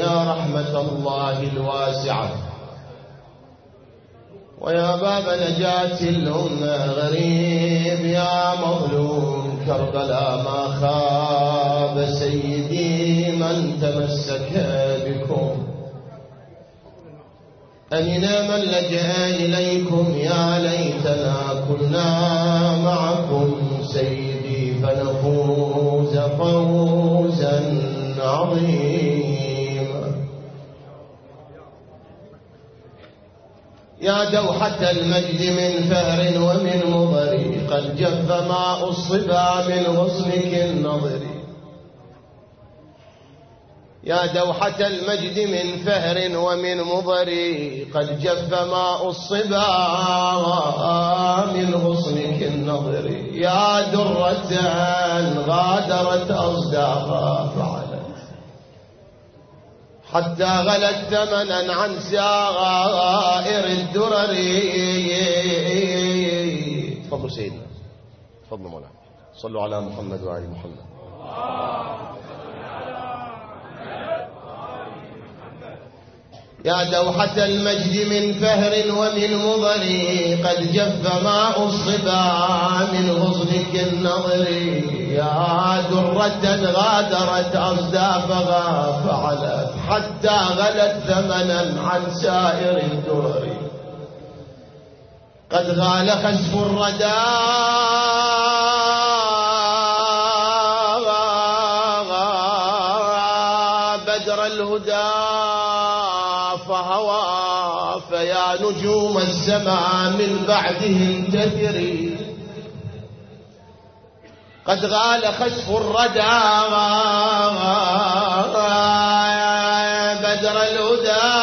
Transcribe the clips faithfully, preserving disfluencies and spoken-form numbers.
يا رحمة الله الواسعة، ويا باب نجاة الأمة غريب يا مظلوم كربلاء ما خاب سيدي من تمسك بكم. أين من لجأ إليكم يا ليتنا كنا معكم سيدي فنفوز فوزا عظيما. يا دوحة المجد من فهر ومن مضر قد جف ماء الصبا من غصنك النظر. يا دوحة المجد من فهر ومن مضر قد جف ماء الصبا من غصنك النظر. يا درة غادرت أصداقها فعلت حتى غلت ثمنا عن سائر الدرر. تفضلوا سيدنا، تفضلوا مولانا، صلوا على محمد وعلى محمد. يا دوحة المجد من فهر ومن مضر قد جف ماء الصبا من غصنك النظر. يا درة غادرت أصدافها فعلت حتى غلت ثمنا عن سائر الدرر. قد غال خسف الردى بدر الهدى فهوى فيا نجوم السماء من بعده انتثري. قد غال خسف الردى بدر الهدى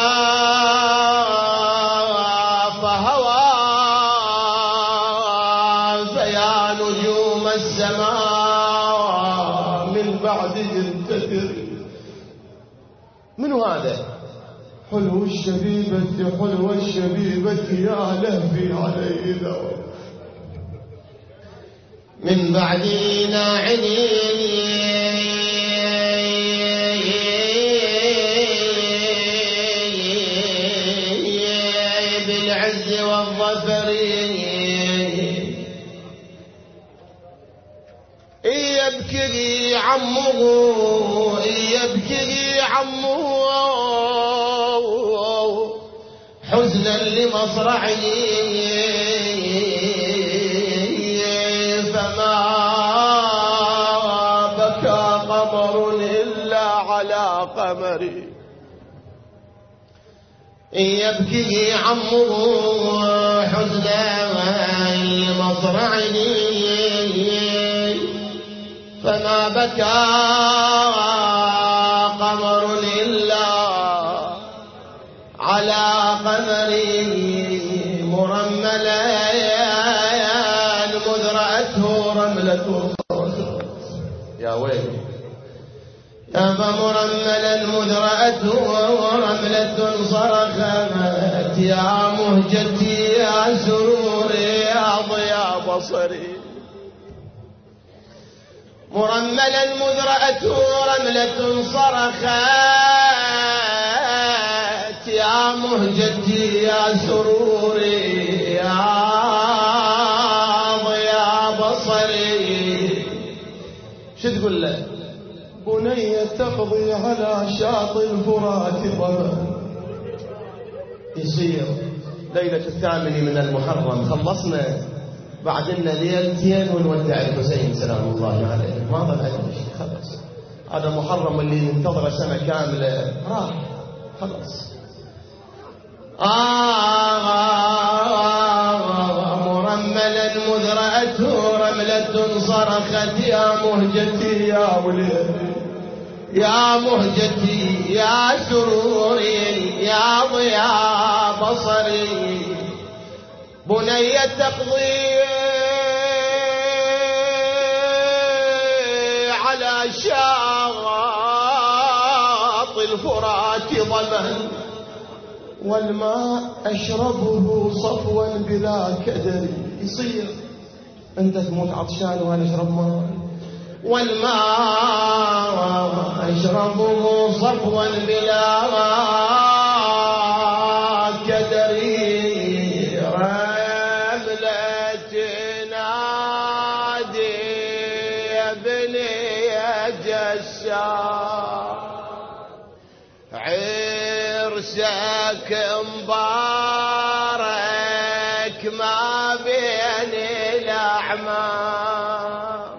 فهوى فيا نجوم السماء من بعده انتثري. من هذا؟ حلو الشبيبة حلو الشبيبة يا لهفي عليه ذوق من بعدي ناعني بالعز والظفر. يبكي عمه يبكي عمه حزنا لمصرعه فما بكى قمر إلا على قمري. يبكي عمه حزنا لمصرعه فما بكى قمر إلا على قمري. مرملا مذ رأته رملة يا ويلي يا مرملا مذ رأته رملة صرخت يا مهجتي يا سروري يا ضياء بصري. مرملا مذ رأته رملة صرخت يا مهجتي يا سروري يا ضياء بصري. شو تقول له؟ بنية تقضي على شاطئ الفرات ضمن. يصير ليلة الثامن من المحرم خلصنا بعد لنا ليلتين ونودع الحسين سلام الله عليه. ما ظل عندنا شيء خلص. هذا محرم اللي ننتظره سنة كاملة راح خلص. آه مرملا مذ رأته رملة صرخت يا مهجتي يا وليدي يا مهجتي يا سروري يا ضياء بصري. بنية تقضي على شاطئ الفرات ضمن والماء أشربه صفوا بلا كدر. يصير أنت تموت عطشان وأنا أشرب ماء والماء أشربه صفوا بلا كدر رملة نادي يا ابني يا جسار عرسك مبارك ما بين الأعمام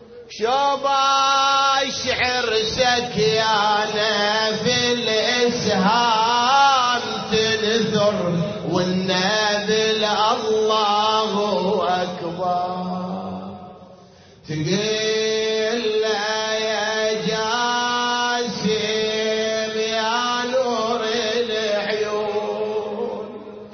شباش عرسك يا في الإسهام تنثر والنبل الله أكبر تقول لا يا جاسم يا نور العيون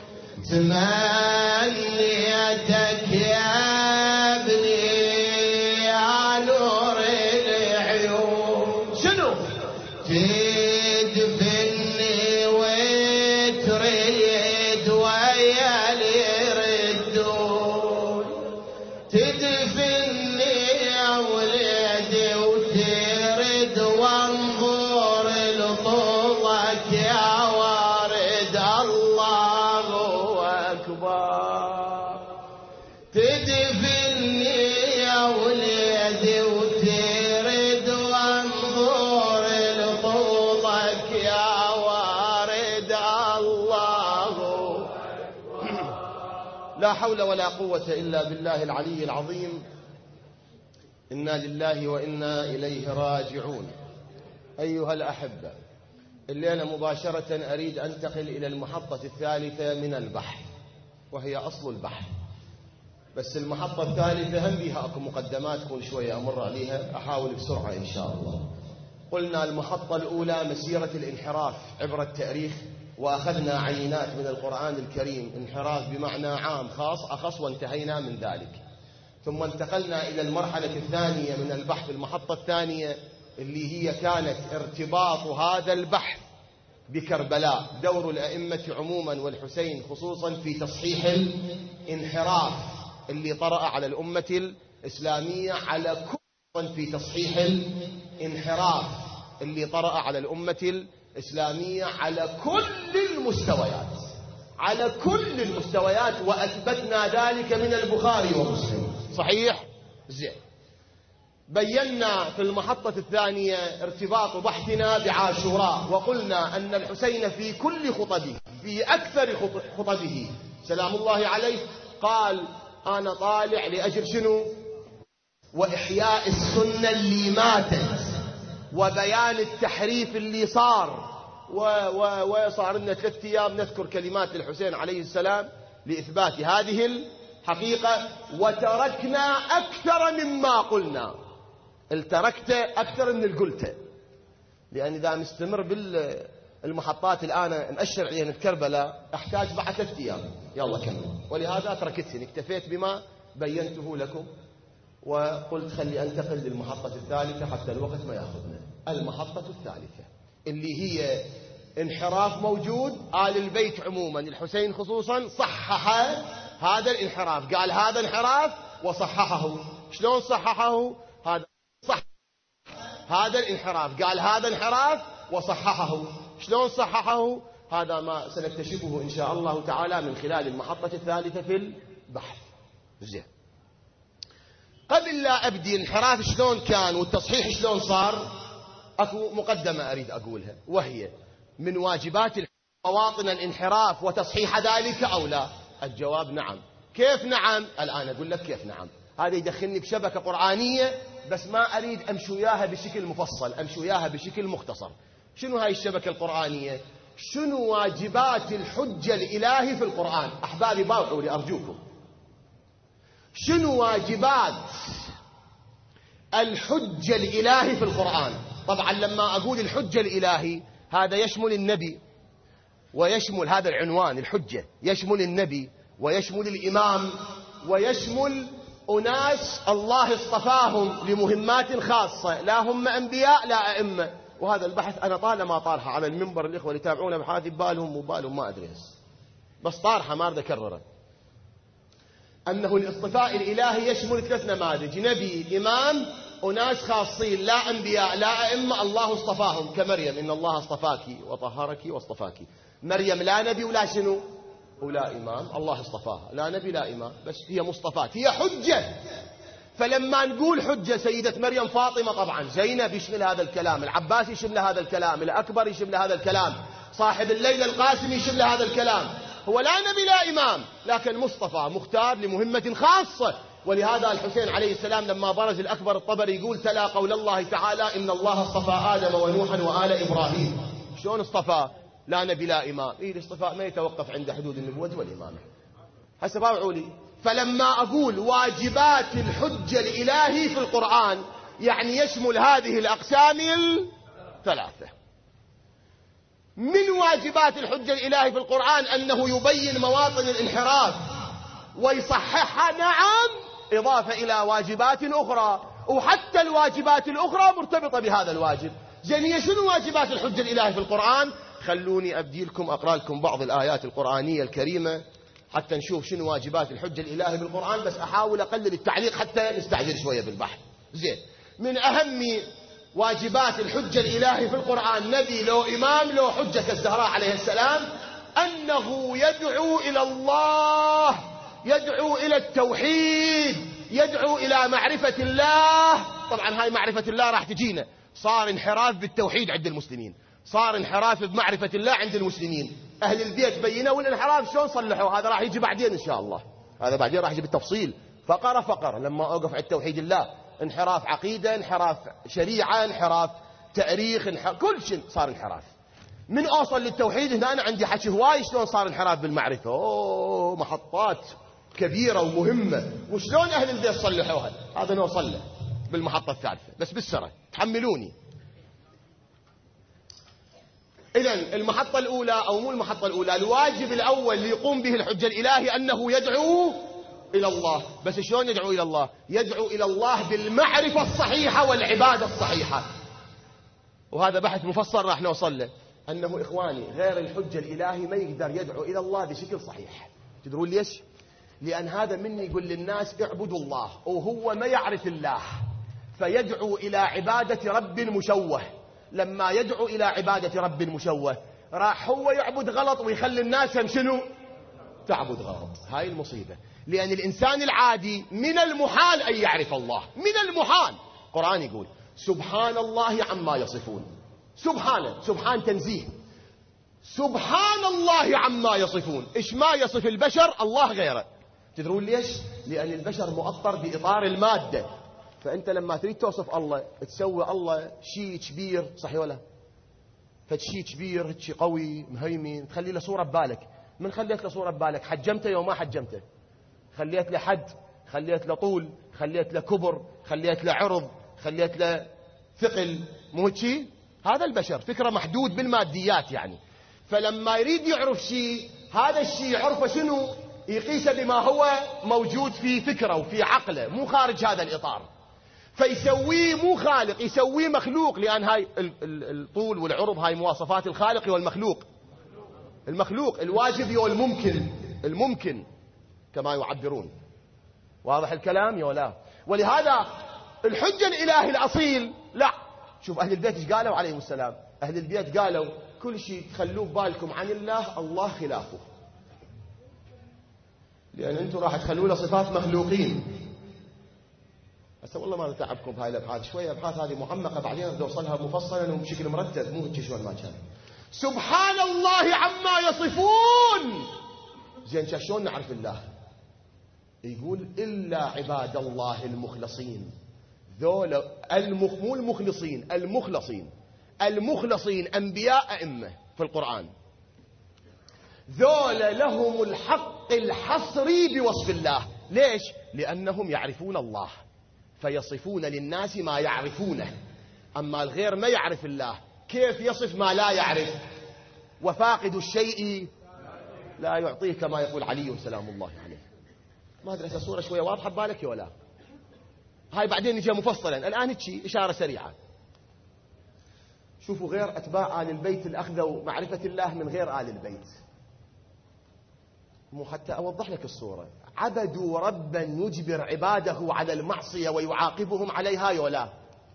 تمنيتك يا ابني يا نور العيون شنو تدفني وتريد ويا اللي يردون تدفني يا ولدي وترد وانظر لطولك يا وارد الله أكبر تدفني يا ولدي وترد وانظر لطولك يا وارد الله لا حول ولا قوة إلا بالله العلي العظيم. إنا لله وإنا إليه راجعون. أيها الأحبة، الليلة مباشرة أريد أنتقل إلى المحطة الثالثة من البحث وهي أصل البحث. بس المحطة الثالثة هم بيها أكو مقدمات كل شوية أمر عليها، أحاول بسرعة إن شاء الله. قلنا المحطة الأولى مسيرة الانحراف عبر التاريخ، وأخذنا عينات من القرآن الكريم انحراف بمعنى عام خاص أخص وانتهينا من ذلك. ثم انتقلنا إلى المرحلة الثانية من البحث، المحطة الثانية اللي هي كانت ارتباط هذا البحث بكربلاء، دور الأئمة عموما والحسين خصوصا في تصحيح الانحراف اللي طرأ على الأمة الإسلامية على كل في تصحيح الانحراف اللي طرأ على الأمة الإسلامية على كل المستويات على كل المستويات وأثبتنا ذلك من البخاري ومسلم. صحيح؟ زين. بينا في المحطة الثانية ارتباط بحثنا بعاشوراء، وقلنا أن الحسين في كل خطبه في أكثر خطبه سلام الله عليه قال أنا طالع لأجل شنو؟ وإحياء السنة اللي ماتت وبيان التحريف اللي صار. وصار لنا ثلاثة أيام نذكر كلمات الحسين عليه السلام لإثبات هذه الحقيقة، وتركنا أكثر مما قلنا. التركت أكثر من القلت، لأن إذا نستمر بالمحطات الآن نأشر عليها كربلاء أحتاج بعد ثلاثة أيام. يلا كمل. ولهذا تركتني، اكتفيت بما بينته لكم وقلت خلي أنتقل للمحطة الثالثة حتى الوقت ما يأخذنا. المحطة الثالثة اللي هي انحراف موجود، آل البيت عموما الحسين خصوصا صحح هذا الانحراف، قال هذا انحراف وصححه. شلون صححه؟ هذا صح هذا الانحراف، قال هذا انحراف وصححه. شلون صححه؟ هذا ما سنكتشفه إن شاء الله تعالى من خلال المحطة الثالثة في البحث. زين. قبل لا أبدي الانحراف شلون كان والتصحيح شلون صار، أكو مقدمة أريد أقولها، وهي من واجبات مواطن الانحراف وتصحيح ذلك أو لا؟ الجواب نعم. كيف نعم؟ الآن أقول لك كيف نعم. هذا يدخلني بشبكة قرآنية، بس ما أريد أمشي وياها بشكل مفصل، أمشي وياها بشكل مختصر. شنو هاي الشبكة القرآنية؟ شنو واجبات الحجة الإلهي في القرآن؟ أحبابي باوعوا لي أرجوكم. شنو واجبات الحجة الإلهي في القرآن؟ طبعا لما أقول الحجة الإلهي هذا يشمل النبي، ويشمل هذا العنوان الحجة يشمل النبي ويشمل الإمام ويشمل أناس الله اصطفاهم لمهمات خاصة، لا هم أنبياء لا أئمة. وهذا البحث أنا طالما طارحة على المنبر، الإخوة اللي يتابعون بحاثي بالهم وبالهم ما أدري هس، بس طارحة ما أريد أكرره، أنه الاصطفاء الإلهي يشمل ثلاث نماذج: نبي، إمام، أناس خاصين لا أنبياء لا أئمة الله اصطفاهم كمريم، إن الله اصطفاك وطهرك واصطفاك. مريم لا نبي ولا شنو ولا إمام، الله اصطفاها، لا نبي لا إمام، بس هي مصطفاة، هي حجة. فلما نقول حجة سيدة مريم فاطمة طبعا زينب يشمل هذا الكلام، العباس يشمل هذا الكلام، الأكبر يشمل هذا الكلام، صاحب الليل القاسم يشمل هذا الكلام. هو لا نبي لا إمام لكن مصطفى مختار لمهمة خاصة. ولهذا الحسين عليه السلام لما برز الأكبر الطبري يقول تلا قول الله تعالى إن الله اصطفى آدم ونوحا وآل إبراهيم. شلون اصطفى؟ لا نبي لا إمام. إيه الاصطفاء ما يتوقف عند حدود النبوة والإمامة. هسه باوعوا لي. فلما أقول واجبات الحجة الإلهي في القرآن يعني يشمل هذه الأقسام الثلاثة. من واجبات الحجة الإلهي في القرآن أنه يبين مواطن الانحراف ويصححها، نعم، إضافة إلى واجبات أخرى، وحتى الواجبات الأخرى مرتبطة بهذا الواجب. زين هي شنو واجبات الحجة الإلهي في القرآن؟ خلوني أبدي لكم أقرأ لكم بعض الآيات القرآنية الكريمة حتى نشوف شنو واجبات الحجة الإلهي بالقرآن، بس أحاول أقلل التعليق حتى نستعجل شوية بالبحث. زين، من أهم واجبات الحجة الإلهي في القرآن نبي لو إمام لو حجة كالزهراء عليه السلام أنه يدعو إلى الله، يدعو إلى التوحيد، يدعو إلى معرفة الله. طبعا هاي معرفة الله راح تجينا، صار انحراف بالتوحيد عند المسلمين، صار انحراف بمعرفة الله عند المسلمين. أهل البيت بينوا والانحراف شلون صلحوا، هذا راح يجي بعدين إن شاء الله، هذا بعدين راح يجي بالتفصيل فقرة فقرة. لما أوقف على التوحيد الله انحراف عقيدة، انحراف شريعة، انحراف تاريخ، انحراف كل شيء صار انحراف. من أوصل للتوحيد هنا أنا عندي حكي هواي شلون صار انحراف بالمعرفة. أوه محطات كبيرة ومهمة، وشلون أهل البيت صلحوها، هذا نوصل له بالمحطة الثالثة بس بالسرعة تحملوني. إذن المحطة الأولى أو مو المحطة الأولى، الواجب الأول اللي يقوم به الحجة الإلهي أنه يدعو إلى الله. بس شلون يدعو إلى الله؟ يدعو إلى الله بالمعرفة الصحيحة والعبادة الصحيحة، وهذا بحث مفصل راح نوصل له. أنه إخواني غير الحجة الإلهي ما يقدر يدعو إلى الله بشكل صحيح. تدرون ليش؟ لأن هذا مني يقول للناس اعبدوا الله وهو ما يعرف الله، فيدعو إلى عبادة رب مشوه. لما يدعو إلى عبادة رب مشوه راح هو يعبد غلط ويخلي الناس هم شنو؟ تعبد غلط. هاي المصيبة. لأن الإنسان العادي من المحال أن يعرف الله، من المحال. القرآن يقول سبحان الله عما يصفون. سبحانه، سبحان تنزيه، سبحان الله عما يصفون. إيش ما يصف البشر الله غيره. تدرون ليش؟ لأن البشر مؤطر بإطار المادة، فأنت لما تريد توصف الله تسوي الله شيء كبير، صحيح ولا؟ فشيء كبير هيك قوي مهيمن، تخلي له صورة ببالك. من خليت له صورة ببالك؟ حجمته يوم ما حجمته، خليت له حد، خليت له طول، خليت له كبر، خليت له عرض، خليت له ثقل، مو هيك؟ هذا البشر فكرة محدود بالماديات يعني. فلما يريد يعرف شيء، هذا الشيء يعرفه شنو؟ يقيسه بما هو موجود في فكره وفي عقله، مو خارج هذا الإطار. فيسويه مو خالق، يسويه مخلوق، لأن هاي الطول والعرض هاي مواصفات الخالق والمخلوق. المخلوق الواجب والممكن، الممكن كما يعبرون. واضح الكلام يا ولا؟ ولهذا الحجة الإلهي الأصيل لا. شوف أهل البيت ايش قالوا عليهم السلام؟ أهل البيت قالوا كل شيء تخلوه بالكم عن الله الله خلافه، لأن أنتم راح تخلوا له صفات مخلوقين. هسه والله ما نتعبكم بهاي الأبحاث، شوية أبحاث هذه معمقة بعدين بدي أوصلها مفصلا وبشكل مرتب، مو هيك شلون ما كان. سبحان الله عما يصفون. زين شلون نعرف الله؟ يقول إلا عباد الله المخلصين. ذولا المخ... مو المخلصين، المخلصين، المخلصين أنبياء أئمة في القرآن، ذولا لهم الحق الحصري بوصف الله. ليش؟ لأنهم يعرفون الله فيصفون للناس ما يعرفونه. أما الغير ما يعرف الله كيف يصف ما لا يعرف؟ وفاقد الشيء لا يعطيه كما يقول علي سلام الله عليه. ما أدري الصورة شوية واضحة ببالك ولا؟ هاي بعدين نجي مفصلا، الآن هيك إشارة سريعة. شوفوا غير أتباع آل البيت اللي أخذوا معرفة الله من غير آل البيت. مو حتى أوضح لك الصورة، عبدوا ربا يجبر عباده على المعصية ويعاقبهم عليها يولا؟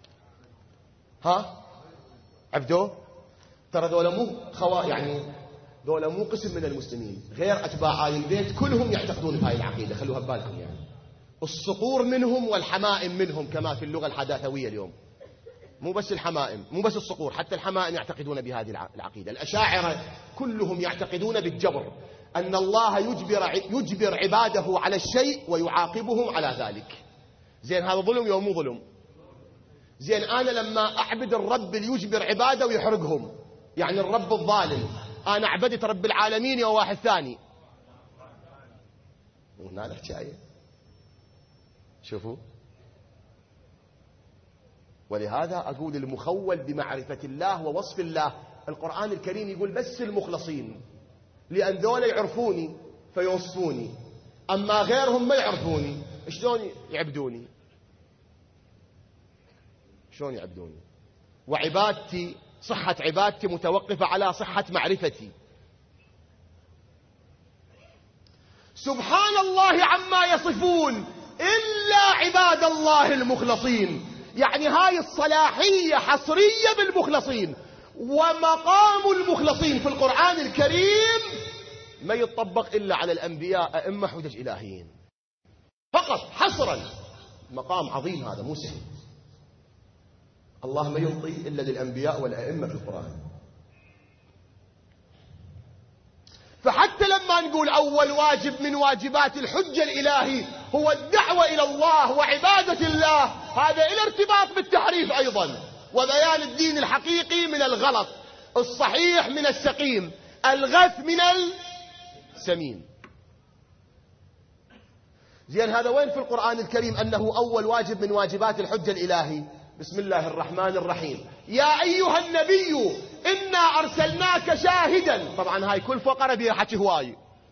ها عبدوه؟ ترى ذولا مو خوا يعني ذولا مو قسم من المسلمين، غير أتباع آل البيت كلهم يعتقدون بهاي العقيدة، خلوها ببالكم. يعني الصقور منهم والحمائم منهم كما في اللغة الحداثوية اليوم، مو بس الحمائم، مو بس الصقور، حتى الحمائم يعتقدون بهذه العقيدة. الأشاعرة كلهم يعتقدون بالجبر، أن الله يجبر يجبر عباده على الشيء ويعاقبهم على ذلك. زين هذا ظلم يوم مو ظلم؟ زين أنا لما أعبد الرب اللي يجبر عباده ويحرقهم، يعني الرب الظالم، أنا عبدت رب العالمين يا واحد ثاني، وهنا الحكاية. شوفوا، ولهذا أقول المخول بمعرفة الله ووصف الله، القرآن الكريم يقول بس المخلصين، لأن ذولا يعرفوني فيوصفوني، أما غيرهم ما يعرفوني شلون يعبدوني؟ شلون يعبدوني؟ وعبادتي، صحة عبادتي متوقفة على صحة معرفتي. سبحان الله عما يصفون إلا عباد الله المخلصين. يعني هاي الصلاحية حصرية بالمخلصين، ومقام المخلصين في القرآن الكريم ما يطبق إلا على الأنبياء أئمة حجج إلهيين فقط حصرا. مقام عظيم هذا، مو سهل. الله ما يعطي إلا للأنبياء والأئمة في القرآن. فحتى لما نقول أول واجب من واجبات الحجة الإلهي هو الدعوة إلى الله وعبادة الله، هذا إلى ارتباط بالتحريف أيضا، وبيان الدين الحقيقي من الغلط، الصحيح من السقيم، الغث من السمين. زين هذا وين في القرآن الكريم أنه أول واجب من واجبات الحجة الإلهي؟ بسم الله الرحمن الرحيم. يا أيها النبي إنا أرسلناك شاهدا. طبعا هاي كل فقرة بيها حكي هواي،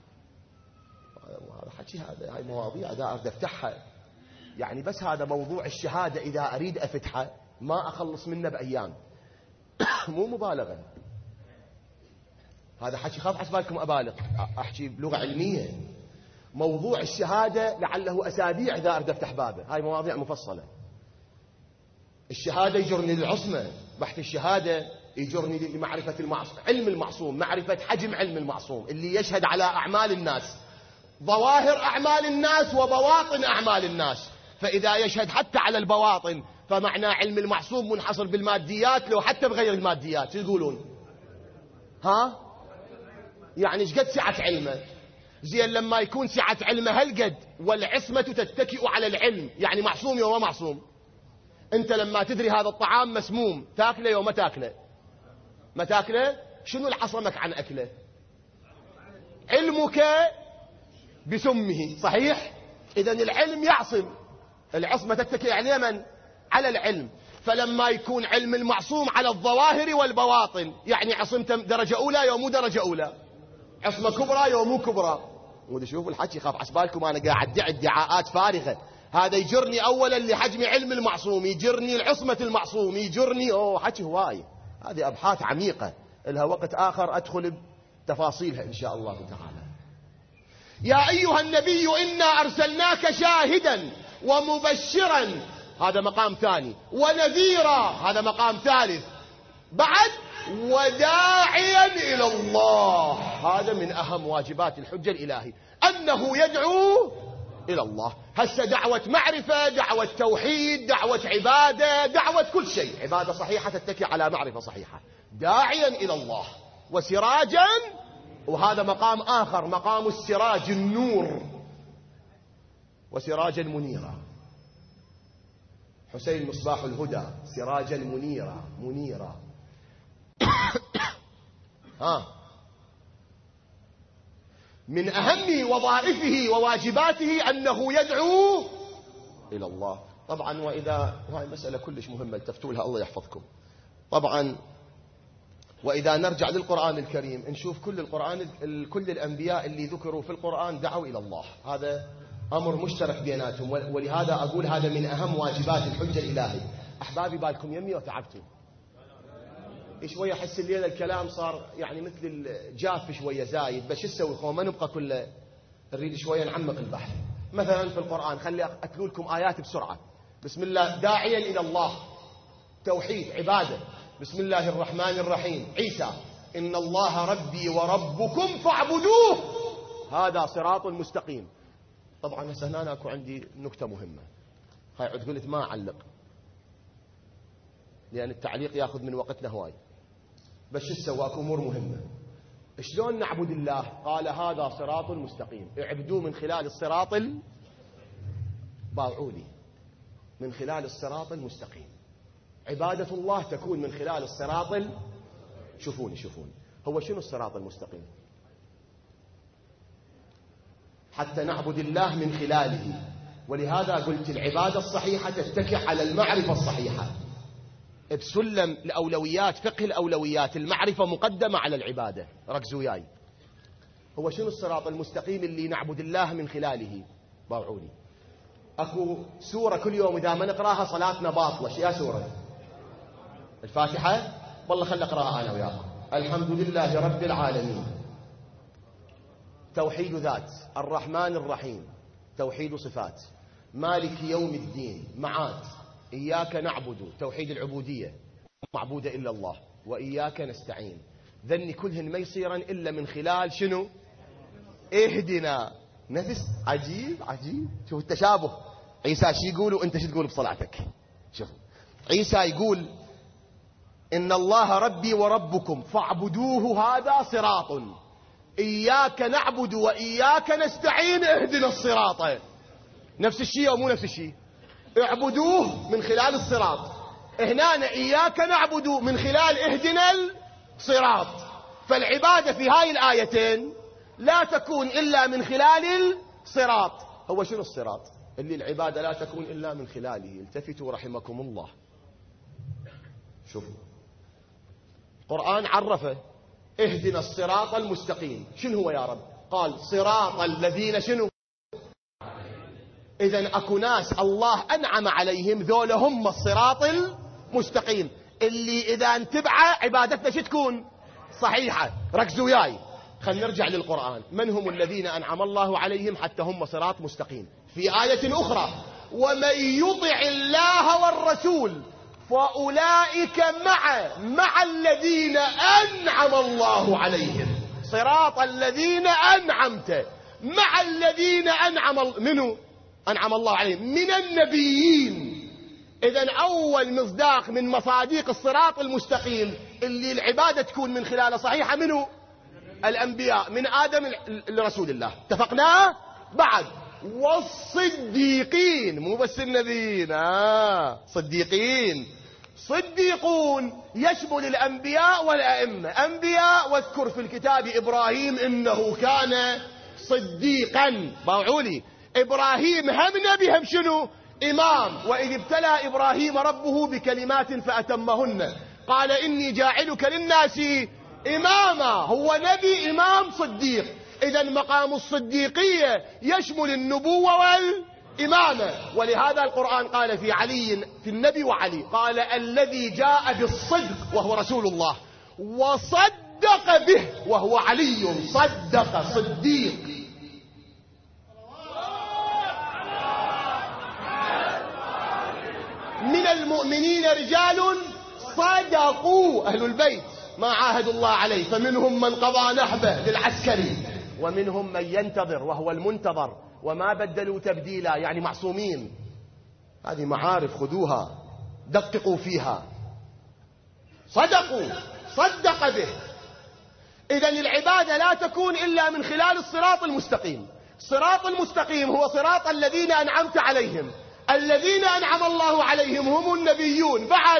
هذا حكي، هذا هاي مواضيع إذا أريد أفتحها، يعني بس هذا موضوع الشهادة إذا أريد أفتحه ما أخلص منه بأيام مو مبالغة. هذا حكي خاف عسبالكم أبالغ، أحكي بلغة علمية. موضوع الشهادة لعله أسابيع إذا أريد أفتح بابه، هاي مواضيع مفصلة. الشهادة يجرني للعصمة، بحث الشهادة يجرني لمعرفة المعصوم، علم المعصوم، معرفة حجم علم المعصوم اللي يشهد على أعمال الناس، ظواهر أعمال الناس وبواطن أعمال الناس. فإذا يشهد حتى على البواطن فمعنى علم المعصوم منحصر بالماديات، لو حتى بغير الماديات يقولون ها؟ يعني ايش قد سعة علمه؟ زين لما يكون سعة علمه هالقد والعصمة تتكئ على العلم، يعني معصوم يوم ما معصوم. انت لما تدري هذا الطعام مسموم تاكله يوم ما تاكله؟ ما تاكله. شنو العصمك عن اكله؟ علمك بسمه، صحيح؟ اذا العلم يعصم، العصمة تتكئ على من؟ على العلم. فلما يكون علم المعصوم على الظواهر والبواطن، يعني عصمته درجة أولى يوم مو درجة أولى، عصمة كبرى يوم مو كبرى. ودي شوفوا الحكي خاف عسبالكم أنا قاعد أدعي ادعاءات فارغة. هذا يجرني أولا لحجم علم المعصوم، يجرني العصمة المعصوم، يجرني أوه حكي هواي. هذه أبحاث عميقة لها وقت آخر أدخل بتفاصيلها إن شاء الله تعالى. يا أيها النبي إنا أرسلناك شاهدا ومبشرا، هذا مقام ثاني، ونذيرا، هذا مقام ثالث، بعد وداعيا إلى الله، هذا من أهم واجبات الحجة الإلهي، أنه يدعو إلى الله. هسه دعوة معرفة، دعوة توحيد، دعوة عبادة، دعوة كل شيء، عبادة صحيحة تتكي على معرفة صحيحة، داعيا إلى الله وسراجا، وهذا مقام آخر، مقام السراج، النور، وسراجا منيرا. حسين مصباح الهدى، سراجا منيرا منيرا ها. من أهم وظائفه وواجباته أنه يدعو إلى الله. طبعا وإذا، وهي مسألة كلش مهمة التفتوا لها الله يحفظكم. طبعا وإذا نرجع للقرآن الكريم نشوف كل القرآن، كل الأنبياء اللي ذكروا في القرآن دعوا إلى الله، هذا أمر مشترك بيناتهم. ولهذا أقول هذا من أهم واجبات الحجة الإلهي. أحبابي بالكم يمي وتعبتوا شوية، أحس الليلة الكلام صار يعني مثل الجاف شوية زايد، بس شو نسوي؟ ما نبقى كله نريد شوية نعمق البحث. مثلا في القرآن، خلي أتلو لكم آيات بسرعة. بسم الله داعيا إلى الله، توحيد عبادة. بسم الله الرحمن الرحيم. عيسى إن الله ربي وربكم فاعبدوه هذا صراط مستقيم. طبعا هسه هنا أكو عندي نكتة مهمة، هاي عد قلت ما أعلق لأن التعليق يأخذ من وقتنا هواي، بس شو سواك أمور مهمة. شلون نعبد الله؟ قال هذا صراط مستقيم، اعبدوه من خلال الصراط ال... باوعولي من خلال الصراط المستقيم. عبادة الله تكون من خلال الصراط ال... شوفوني شوفوني هو شنو الصراط المستقيم؟ حتى نعبد الله من خلاله. ولهذا قلت العبادة الصحيحة تتكئ على المعرفة الصحيحة. بسلم الأولويات، فقه الأولويات، المعرفة مقدمة على العبادة. ركزوا وياي، هو شنو الصراط المستقيم اللي نعبد الله من خلاله؟ باوعوني. أكو سورة كل يوم إذا ما نقراها صلاتنا باطلة. شو يا سورة؟ الفاتحة؟ والله خل أقراها أنا وياكم. الحمد لله رب العالمين، توحيد ذات. الرحمن الرحيم، توحيد صفات. مالك يوم الدين، معاد. إياك نعبد، توحيد العبودية، معبود إلا الله. وإياك نستعين، ذني كلهن ما يصيرن إلا من خلال شنو؟ اهدنا. نفس عجيب عجيب. شوف التشابه. عيسى شي يقول وانت شو تقول بصلاتك. شوف عيسى يقول إن الله ربي وربكم فاعبدوه هذا صراط. إياك نعبد وإياك نستعين اهدنا الصراط. نفس الشيء أو مو نفس الشيء؟ اعبدوه من خلال الصراط، هنا إياك نعبد من خلال اهدنا الصراط. فالعبادة في هاي الآيتين لا تكون إلا من خلال الصراط. هو شنو الصراط اللي العبادة لا تكون إلا من خلاله؟ التفتوا رحمكم الله. شوفوا القرآن عرفه اهدنا الصراط المستقيم. شنو هو يا رب؟ قال صراط الذين شنو؟ إذن أكو ناس الله أنعم عليهم، ذول هم الصراط المستقيم اللي إذا انتبعه عبادتنا شو تكون؟ صحيحة. ركزوا وياي، خلينا نرجع للقرآن. من هم الذين أنعم الله عليهم حتى هم صراط مستقيم؟ في آية أخرى ومن يطع الله والرسول فأولئك مع مع الذين أنعم الله عليهم. صراط الذين أنعمت مع الذين أنعم منه أنعم الله عليهم من النبيين. إذن أول مصداق من مصاديق الصراط المستقيم اللي العبادة تكون من خلاله صحيحة منه؟ الأنبياء، من آدم لرسول الله. اتفقنا؟ بعد والصديقين، مو بس النبيين، آه صديقين. صديقون يشمل الأنبياء والأئمة. أنبياء واذكر في الكتاب إبراهيم إنه كان صديقا. باوعولي إبراهيم هم نبي هم شنو؟ إمام. وإذ ابتلى إبراهيم ربه بكلمات فأتمهن قال إني جاعلك للناس إماما. هو نبي إمام صديق. إذن مقام الصديقية يشمل النبوة والإمامة. ولهذا القرآن قال في علي، في النبي وعلي، قال الذي جاء بالصدق وهو رسول الله وصدق به وهو علي. صدق صديق. من المؤمنين رجال صدقوا أهل البيت ما عاهدوا الله عليه، فمنهم من قضى نحبه للعسكري ومنهم من ينتظر وهو المنتظر وما بدلوا تبديلا، يعني معصومين. هذه معارف خذوها دققوا فيها. صدقوا، صدق به. إذن العبادة لا تكون إلا من خلال الصراط المستقيم. الصراط المستقيم هو صراط الذين أنعمت عليهم. الذين أنعم الله عليهم هم النبيون. بعد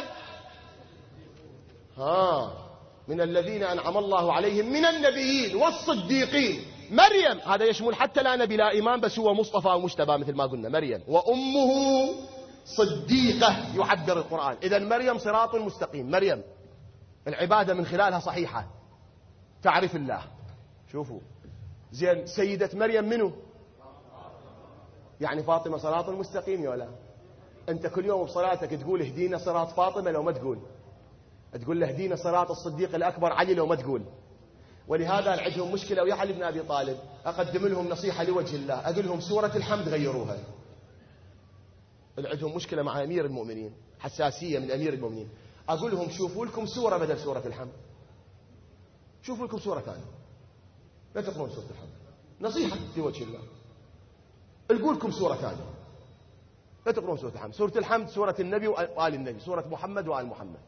ها من الذين أنعم الله عليهم من النبيين والصديقين. مريم هذا يشمل حتى لا نبي لا إمام، بس هو مصطفى ومجتبى مثل ما قلنا. مريم وأمه صديقة يعبر القرآن. إذن مريم صراط مستقيم. مريم العبادة من خلالها صحيحة، تعرف الله. شوفوا زين سيدة مريم منه؟ يعني فاطمة صراط المستقيم يا ولا؟ أنت كل يوم بصلاتك تقول اهدينا صراط فاطمة لو ما تقول؟ تقول له اهدينا صراط الصديق الأكبر علي لو ما تقول؟ ولهذا عندهم مشكلة ويا علي بن أبي طالب، أقدم لهم نصيحة لوجه الله، أقول لهم سورة الحمد غيروها. عندهم مشكلة مع أمير المؤمنين، حساسية من أمير المؤمنين، أقول لهم شوفوا لكم سورة بدل سورة الحمد، شوفوا لكم سورة ثانية، لا تقرون سورة الحمد، نصيحة لوجه الله، القوا لكم سورة ثانية، لا تقرون سورة الحمد. سورة الحمد سورة النبي وآل النبي، سورة محمد وآل محمد.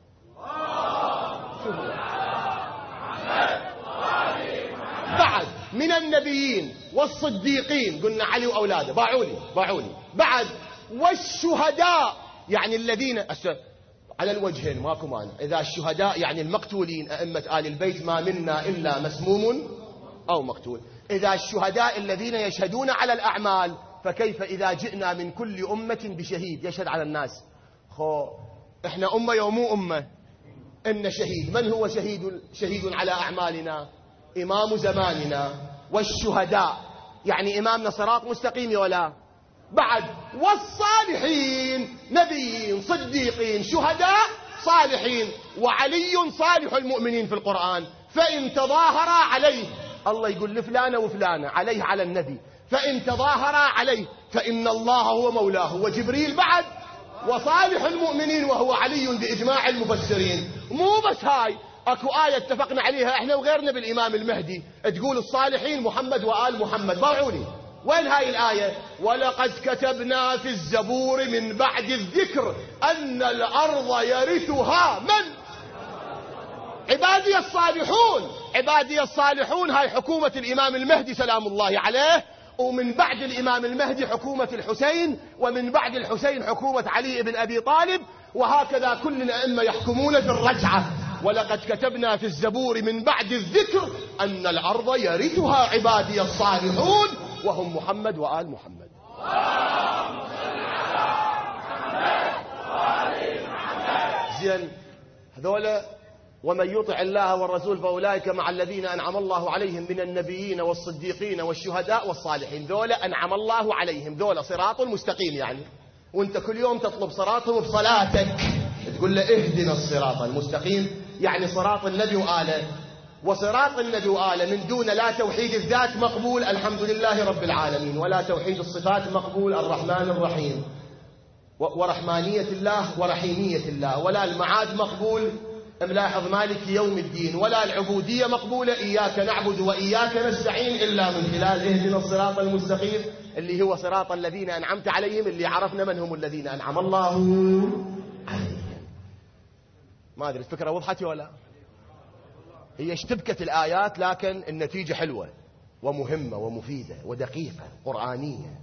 بعد من النبيين والصديقين قلنا علي وأولاده، باعولي باعولي بعد والشهداء، يعني الذين على الوجهين ماكو مانع، إذا الشهداء يعني المقتولين أئمة آل البيت ما منا إلا مسموم أو مقتول، إذا الشهداء الذين يشهدون على الأعمال، فكيف إذا جئنا من كل أمة بشهيد يشهد على الناس؟ خو إحنا أمة يومو أمة، إن شهيد، من هو شهيد؟ شهيد على أعمالنا إمام زماننا، والشهداء يعني إمامنا صراط مستقيم ولا بعد، والصالحين نبيين صديقين شهداء صالحين، وعلي صالح المؤمنين في القرآن، فإن تظاهرا عليه، الله يقول لفلانة وفلانة عليه على النبي، فإن تظاهرا عليه فإن الله هو مولاه، وجبريل بعد، وصالح المؤمنين وهو علي بإجماع المفسرين. مو بس هاي، اكو آية اتفقنا عليها احنا وغيرنا بالإمام المهدي تقول الصالحين محمد وآل محمد، باعوني وين هاي الآية؟ ولقد كتبنا في الزبور من بعد الذكر أن الأرض يرثها من؟ عبادي الصالحون. عبادي الصالحون هاي حكومة الإمام المهدي سلام الله عليه، ومن بعد الإمام المهدي حكومة الحسين، ومن بعد الحسين حكومة علي بن أبي طالب، وهكذا كل الأئمة يحكمون في الرجعة. ولقد كتبنا في الزبور من بعد الذكر أن الأرض يرثها عبادي الصالحون وهم محمد وآل محمد. زين هذولا ومن يطع الله والرسول فأولئك مع الذين أنعم الله عليهم من النبيين والصديقين والشهداء والصالحين، ذولا أنعم الله عليهم، ذولا صراط مستقيم يعني، وانت كل يوم تطلب صراطهم بصلاتك، تقول له اهدنا الصراط المستقيم، يعني صراط النبي وآله، وصراط النبي وآله من دون لا توحيد الذات مقبول الحمد لله رب العالمين، ولا توحيد الصفات مقبول الرحمن الرحيم، ورحمانية الله ورحيمية الله، ولا المعاد مقبول ملاحظ مالك يوم الدين، ولا العبودية مقبولة إياك نعبد وإياك نستعين إلا من خلال اهدنا الصراط المستقيم اللي هو صراط الذين أنعمت عليهم، اللي عرفنا من هم الذين أنعم الله عليهم. ما أدري الفكرة وضحت ولا؟ هي اشتبكت الآيات لكن النتيجة حلوة ومهمة ومفيدة ودقيقة قرآنية.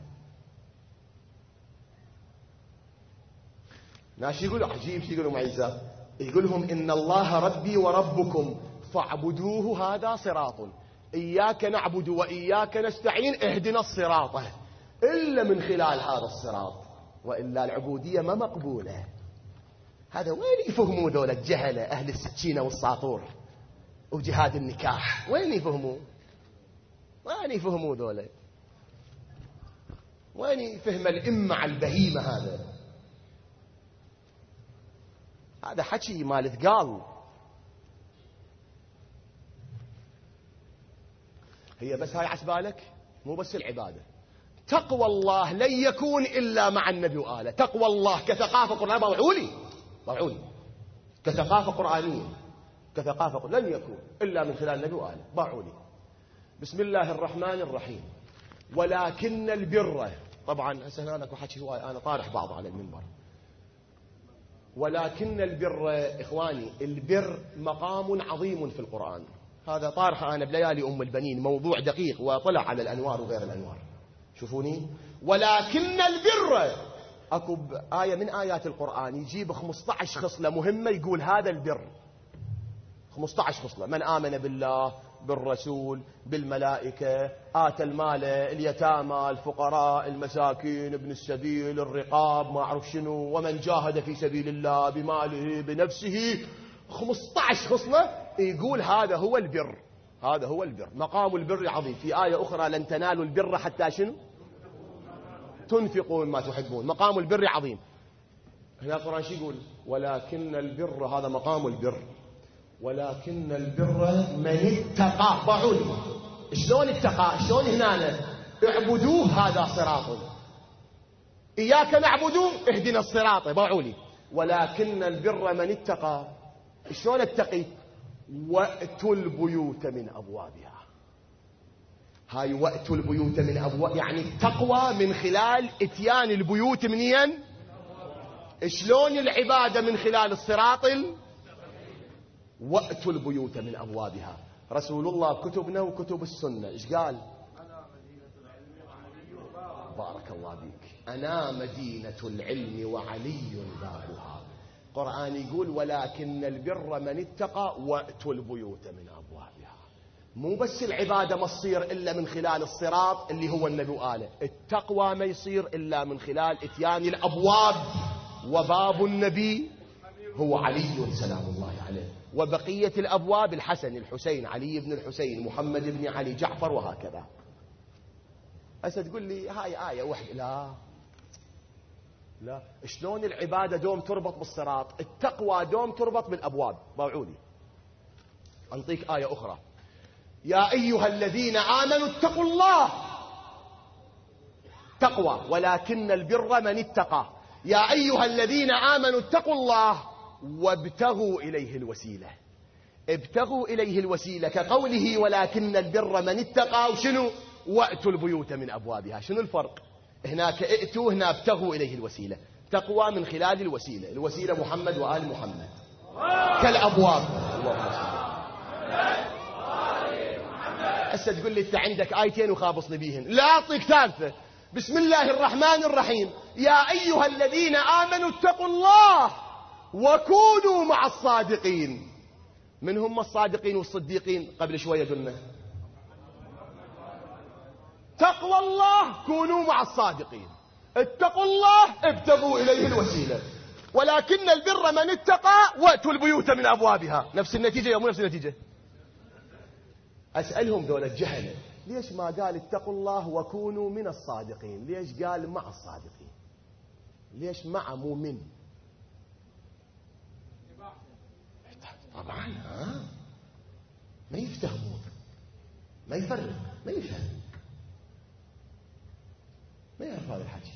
ناس يقولوا عجيب، شو يقولوا معيزة؟ يقولهم إن الله ربي وربكم فاعبدوه هذا صراط، إياك نعبد وإياك نستعين اهدنا الصراط، إلا من خلال هذا الصراط، وإلا العبودية ما مقبولة. هذا وين يفهموا ذولا الجهلة أهل السكينة والساطور وجهاد النكاح؟ وين يفهموا؟ وين يفهموا ذولا؟ وين يفهم الإمة على البهيمة؟ هذا هذا حكي مال ثقال. هي بس هاي عسبالك، مو بس العبادة، تقوى الله لن يكون إلا مع النبي وآله. تقوى الله كثقافة قرآنية باعولي باعولي كثقافة قرآنية كثقافة قرآنية لن يكون إلا من خلال النبي وآله باعولي. بسم الله الرحمن الرحيم. ولكن البر، طبعا هسه أنا حكي هواي أنا طارح بعض على المنبر. ولكن البر إخواني، البر مقام عظيم في القرآن، هذا طارح أنا بليالي أم البنين، موضوع دقيق وطلع على الأنوار وغير الأنوار. شوفوني، ولكن البر أكو آية من آيات القرآن يجيب خمسة عشر خصلة مهمة يقول هذا البر، خمسة عشر خصلة: من آمن بالله بالرسول بالملائكة، آتى المال اليتامى الفقراء المساكين ابن السبيل الرقاب ما أعرف شنو، ومن جاهد في سبيل الله بماله بنفسه. خمسة عشر خصلة يقول هذا هو البر، هذا هو البر، مقام البر عظيم. في آية أخرى: لن تنالوا البر حتى شنو؟ تنفقوا مما تحبون. مقام البر عظيم. هنا القرآن شو يقول؟ ولكن البر، هذا مقام البر. ولكن البر من اتقى. ضعوني شلون اتقى؟ شلون هنا اعبدوه هذا صراط، إياك نعبدوه اهدنا الصراط. ضعوني ولكن البر من اتقى. شلون اتقي؟ وأتوا البيوت من أبوابها. هاي وأتوا البيوت من أبواب، يعني التقوى من خلال اتيان البيوت منين؟ شلون العبادة؟ من خلال الصراط. وأتوا البيوت من أبوابها. رسول الله كتبنا وكتب السنة إيش قال؟ بارك الله بك. أنا مدينة العلم وعلي بابها. القرآن يقول ولكن البر من اتقى وأتوا البيوت من أبوابها. مو بس العبادة ما تصير إلا من خلال الصراط اللي هو النبي قاله، التقوى ما يصير إلا من خلال اتيان الأبواب، وباب النبي هو علي سلام الله عليه، وبقية الأبواب الحسن الحسين علي بن الحسين محمد بن علي جعفر وهكذا. هسه تقول لي هاي آية واحدة، لا لا، شلون العبادة دوم تربط بالصراط؟ التقوى دوم تربط بالأبواب. ضوعوني أنطيك آية أخرى، يا أيها الذين آمنوا اتقوا الله. تقوى ولكن البر من اتقى. يا أيها الذين آمنوا اتقوا الله وابتغوا إليه الوسيلة. ابتغوا إليه الوسيلة كقوله ولكن البر من اتقى، وشنو؟ وأتوا البيوت من أبوابها. شنو الفرق؟ هناك ائتوا، هنا ابتغوا إليه الوسيلة. تقوى من خلال الوسيلة، الوسيلة محمد وآل محمد كالأبواب. هسه تقول لي انت عندك آيتين وخابصني بيهن، لا أعطيك ثالثة. بسم الله الرحمن الرحيم، يا أيها الذين آمنوا اتقوا الله وكونوا مع الصادقين. من هم الصادقين والصديقين؟ قبل شوية قلنا تقوى الله كونوا مع الصادقين، اتقوا الله ابتغوا إليه الوسيلة، ولكن البر من اتقى وأتوا البيوت من أبوابها. نفس النتيجة يا مو نفس النتيجة؟ أسألهم دول الجهلة ليش ما قال اتقوا الله وكونوا من الصادقين؟ ليش قال مع الصادقين؟ ليش مع مو من؟ طبعا ها ما يفتهمون، ما يفرق، ما يفهم، ما يعرف هذا الحكي.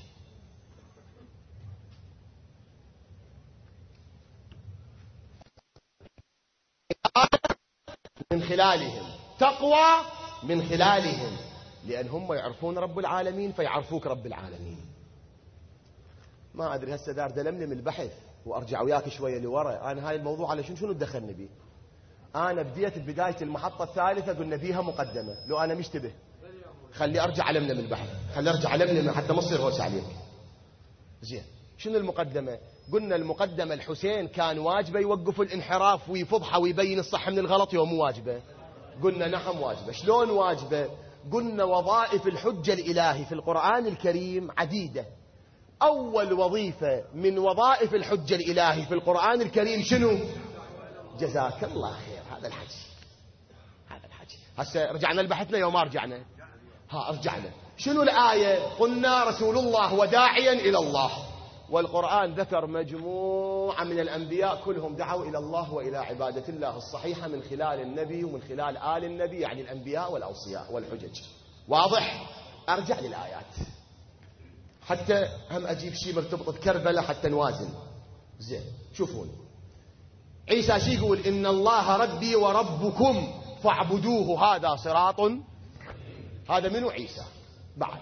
من خلالهم تقوى، من خلالهم، لأن هم يعرفون رب العالمين فيعرفوك رب العالمين. ما أدري هسه دار دلملم البحث وأرجع وياك شوية لورا. أنا هاي الموضوع على شنو شنو تدخلني بيه؟ أنا بديت ببداية المحطة الثالثة قلنا بيها مقدمة، لو أنا مشتبه خلي أرجع ألملم البحث، خلي أرجع ألملم حتى ما تصير هوس عليك. زين شنو المقدمة؟ قلنا المقدمة الحسين كان واجبه يوقف الانحراف ويفضحه ويبين الصح من الغلط، يوم مو واجبه؟ قلنا نعم واجبه. شلون واجبه؟ قلنا وظائف الحجة الإلهي في القرآن الكريم عديدة. أول وظيفة من وظائف الحجة الإلهي في القرآن الكريم شنو؟ جزاك الله خير. هذا الحكي، هذا الحكي. هسه رجعنا لبحثنا يوم ما رجعنا؟ ها رجعنا. شنو الآية؟ قلنا رسول الله وداعيا إلى الله، والقرآن ذكر مجموعة من الأنبياء كلهم دعوا إلى الله وإلى عبادة الله الصحيحة من خلال النبي ومن خلال آل النبي، يعني الأنبياء والأوصياء والحجج. واضح؟ أرجع للآيات حتى هم أجيب شيء مرتبط بكربلاء حتى نوازن. زين شوفون عيسى شي يقول؟ إن الله ربي وربكم فاعبدوه هذا صراط. هذا منو؟ عيسى. بعد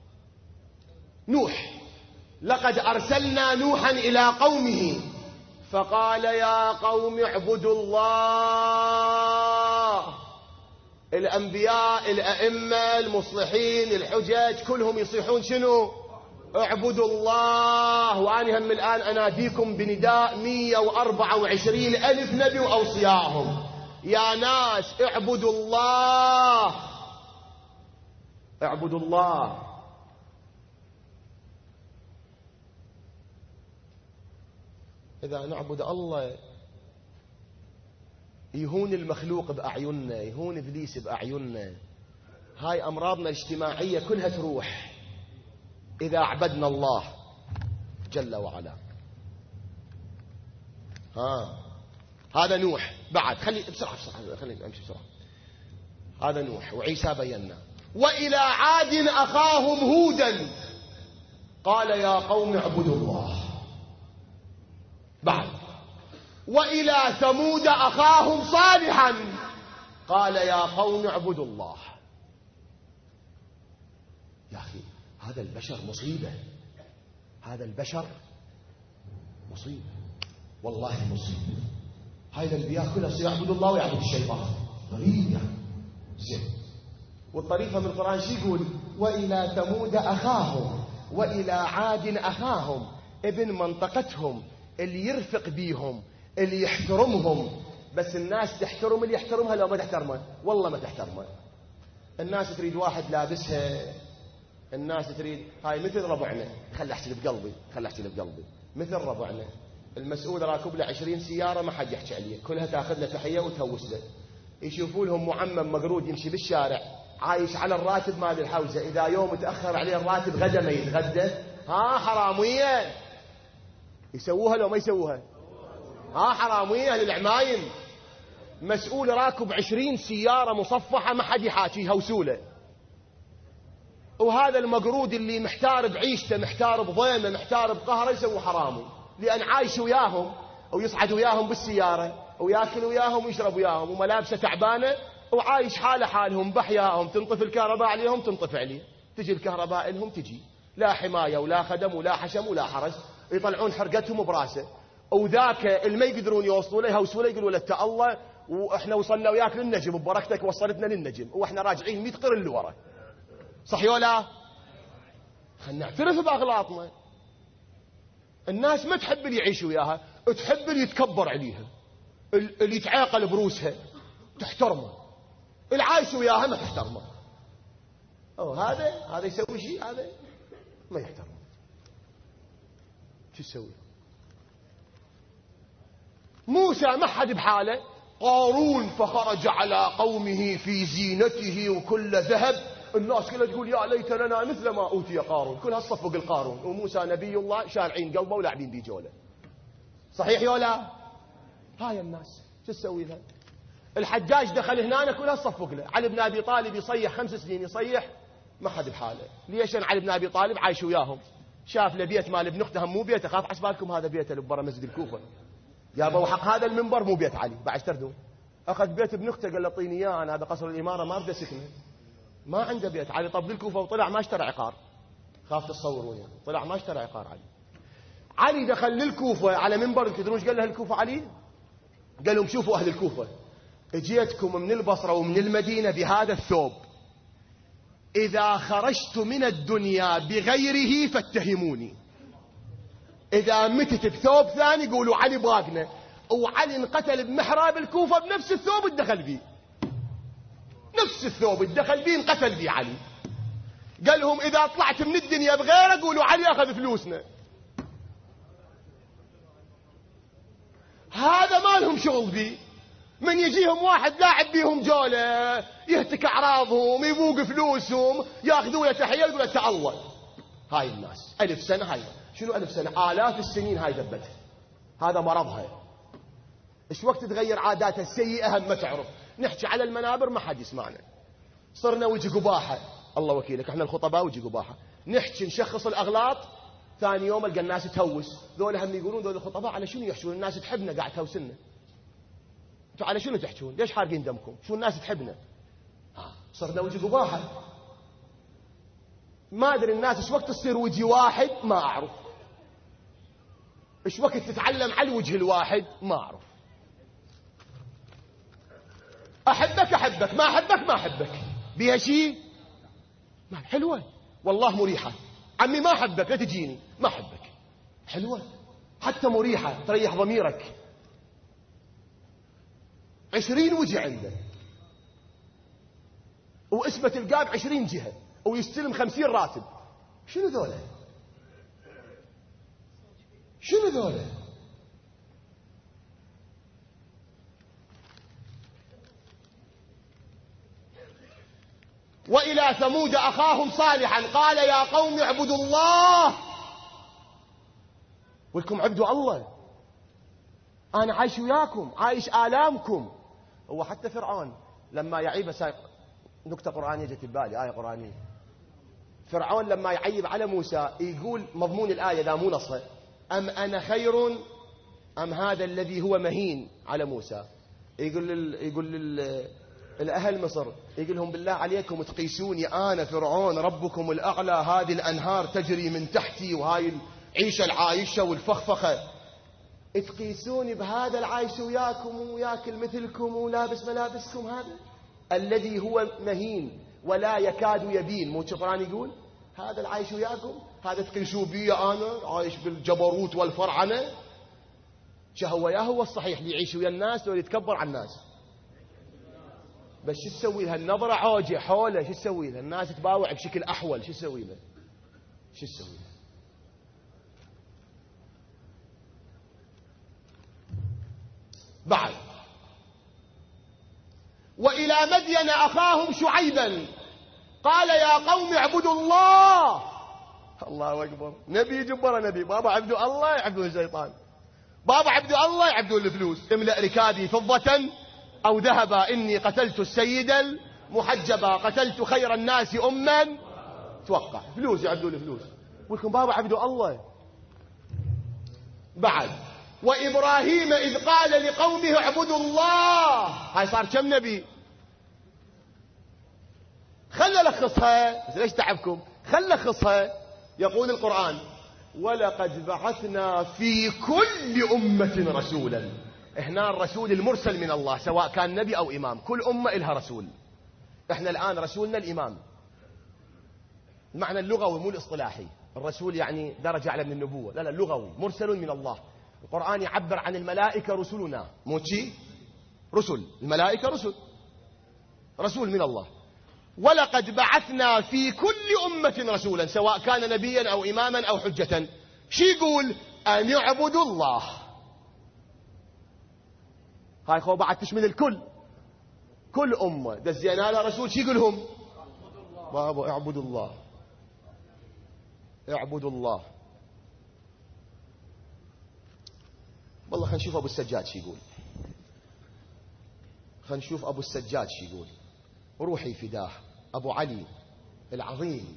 نوح، لقد أرسلنا نوحا إلى قومه فقال يا قوم اعبدوا الله. الأنبياء الأئمة المصلحين الحجج كلهم يصيحون شنو؟ اعبدوا الله. وأنا هم الآن أناديكم بنداء مئة وأربعة وعشرين ألف نبي وأوصياهم، يا ناس اعبدوا الله، اعبدوا الله. إذا نعبد الله يهون المخلوق بأعيننا، يهون إبليس بأعيننا، هاي أمراضنا الاجتماعية كلها تروح إذا عبدنا الله جل وعلا. ها هذا نوح. بعد خلي بسرعة بسرعة خلينا أمشي بسرعة. هذا نوح وعيسى بينا. وإلى عاد أخاهم هودا قال يا قوم اعبدوا الله. بعد وإلى ثمود أخاهم صالحا قال يا قوم اعبدوا الله. يا أخي هذا البشر مصيبة، هذا البشر مصيبة والله مصيبة. هاي الأنبياء كلها يعبد الله ويعبد الشيطان، غريب يعني. زين. والطريقة من القرآن شو يقول؟ وإلى ثمود أخاهم وإلى عاد أخاهم، ابن منطقتهم اللي يرفق بيهم اللي يحترمهم. بس الناس تحترم اللي يحترمها لو ما تحترمه والله ما تحترمه. الناس تريد واحد لابسها، الناس تريد هاي مثل ربعنا، خل احكي بقلبي خل احكي بقلبي مثل ربعنا المسؤول راكب له عشرين سيارة ما حد يحكي عليه، كلها تاخذ له تحية وتهوس له. يشوفوا لهم معمم مقرود يمشي بالشارع عايش على الراتب مال الحوزة، إذا يوم تأخر عليه الراتب غدا ما يتغدى. ها حرامية يسووها لو ما يسووها؟ ها حرامية أهل العمايم. مسؤول راكب عشرين سيارة مصفحة ما حد يحاكي هوسوله. وهذا المقرود اللي محتار بعيشته محتار بضيمه محتار بقهره يسوي حرامي، لأن عايش وياهم ويصعد وياهم بالسيارة وياكل وياهم ويشرب وياهم وملابسه تعبانه وعايش حاله حالهم بحياهم. تنطف الكهرباء عليهم تنطف عليه، تجي الكهرباء لهم تجي، لا حماية ولا خدم ولا حشم ولا حرس، يطلعون حرقتهم براسه. وذاك اللي ما يقدرون يوصلوا له يهوسوا له يقولوا له انت الله واحنا وصلنا وياك للنجم ببركتك وصلتنا للنجم واحنا راجعين مئة قرن لورا. صح ولا؟ خلينا نعترف باغلاطنا. الناس ما تحب اللي يعيش وياها، تحب اللي يتكبر عليها، اللي يتعاقل بروسها تحترمه، العايش وياها ما تحترمه. أو هذا هذا يسوي شيء هذا ما يحترمه. شو تسوي؟ موسى ما حد بحاله، قارون فخرج على قومه في زينته وكل ذهب، الناس كلها تقول يا ليت لنا مثل ما أوتي قارون، كلها تصفق القارون، وموسى نبي الله شارعين قلبه ولاعبين بيه جوله. صحيح يولا؟ هاي الناس شو تسوي لها؟ الحجاج دخل هنا كلها تصفق له. علي بن أبي طالب يصيح خمس سنين يصيح ما حد بحاله. ليش؟ علي بن أبي طالب عايش وياهم، شاف له بيت مال ابن اخته مو بيته، خاف عسبالكم هذا بيته اللي برا مسجد الكوفة، يا ابو حق هذا المنبر مو بيت علي بعد تردون. اخذ بيت ابن اخته قال له اعطيني اياه انا هذا قصر الاماره ما بدي اسكنه، ما عنده بيت. علي طب الكوفه وطلع ما اشترى عقار، خاف تصورون يعني. طلع ما اشترى عقار علي. علي دخل للكوفه على منبر، تدرون ايش قال له الكوفه علي؟ قال لهم شوفوا اهل الكوفه، اجيتكم من البصره ومن المدينه بهذا الثوب، اذا خرجت من الدنيا بغيره فاتهموني، إذا متت بثوب ثاني قولوا علي باقنا. وعلي انقتل بمحراب الكوفة بنفس الثوب اتدخل بيه، نفس الثوب اتدخل بيه انقتل بيه علي. قال لهم إذا طلعت من الدنيا بغيره قولوا علي أخذ فلوسنا. هذا ما لهم شغل بيه. من يجيهم واحد لاعب بيهم جولة يهتك أعراضهم يبوق فلوسهم ياخذوا له تحية يقول له تعالوا. هاي الناس ألف سنة، هاي شنو ألف سنة؟ آلاف السنين هاي دبتها، هذا مرضها. إيش وقت تغير عاداتها السيئة هم ما تعرف. نحكي على المنابر ما حد يسمعنا، صرنا وجه قباحة. الله وكيلك احنا الخطباء وجه قباحة، نحكي نشخص الأغلاط ثاني يوم القى الناس تهوس. ذول هم يقولون ذول الخطباء على شنو يحشون؟ الناس تحبنا قاعد تهوسنا. انتوا على شنو تحكون؟ ليش حارقين دمكم؟ شو الناس تحبنا؟ ها صرنا وجه قباحة. ما أدري الناس إيش وقت تصير وجه واحد ما أعرف، إيش وقت تتعلم على الوجه الواحد ما أعرف. أحبك أحبك، ما أحبك ما أحبك، بيها شيء ما حلوة والله مريحة. عمي ما أحبك لا تجيني، ما أحبك حلوة حتى مريحة تريح ضميرك. عشرين وجه عنده واسمة القاب عشرين جهة ويستلم خمسين راتب. شنو ذولا؟ شنو ذولا؟ وإلى ثمود أخاهم صالحا قال يا قوم اعبدوا الله. ولكم عبدوا الله. أنا عايش وياكم، عايش آلامكم. هو حتى فرعون لما يعيب سايق، نكتة قرآنية جت ببالي، آية قرآنية. فرعون لما يعيب على موسى يقول مضمون الآية ذا مو نصها: أم أنا خير أم هذا الذي هو مهين على موسى. يقول لل... يقول لل... الأهل مصر، يقول لهم بالله عليكم تقيسوني أنا فرعون ربكم الأعلى، هذه الأنهار تجري من تحتي وهاي العيشة العايشة والفخفخة، تقيسوني بهذا العايش وياكم وياكل مثلكم ولابس ملابسكم، هذا الذي هو مهين ولا يكاد يبين. مو القرآن يقول هذا العايش وياكم، هذا تقيسوا بي أنا عايش بالجبروت والفرعنة. شهو يا هو الصحيح اللي يعيش ويا الناس لو يتكبر على الناس. بس شو تسوي لها النظرة عوجة حوله، شو تسوي لها الناس تباوع بشكل أحول، شو تسوي لها شو تسوي لها. بعد وإلى مدين أخاهم شعيبا قال يا قوم اعبدوا الله. الله أكبر، نبي جبر نبي. بابا عبدوا الله يعبدون الشيطان، بابا عبدوا الله يعبدون الفلوس. املأ ركابي فضة أو ذهبا إني قتلت السيد المحجبا قتلت خير الناس أما. توقع فلوس يعبدون الفلوس، ولكم بابا عبدوا الله. بعد وإبراهيم إذ قال لقومه اعبدوا الله. هاي صار كم نبي؟ خل ألخصها، بس ليش تعبكم؟ خل ألخصها. يقول القرآن ولقد بعثنا في كل أمة رسولا. هنا الرسول المرسل من الله سواء كان نبي أو إمام، كل أمة إلها رسول. إحنا الآن رسولنا الإمام، المعنى اللغوي مو الاصطلاحي. الرسول يعني درجة أعلى من النبوة، لا لا، لغوي مرسل من الله. القرآن يعبر عن الملائكة رسلنا، مو شيء رسل، الملائكة رسل، رسول من الله. ولقد بعثنا في كل أمة رسولا سواء كان نبيا أو إماما أو حجة. شي يقول أن يعبدوا الله. هاي خو بعد تشمل الكل، كل أمة دزينا لها رسول. شي يقولهم بابا اعبدوا الله، اعبدوا الله. والله خلينا نشوف أبو السجاد شي يقول، خلينا نشوف أبو السجاد شي يقول. روحي فداه أبو علي العظيم.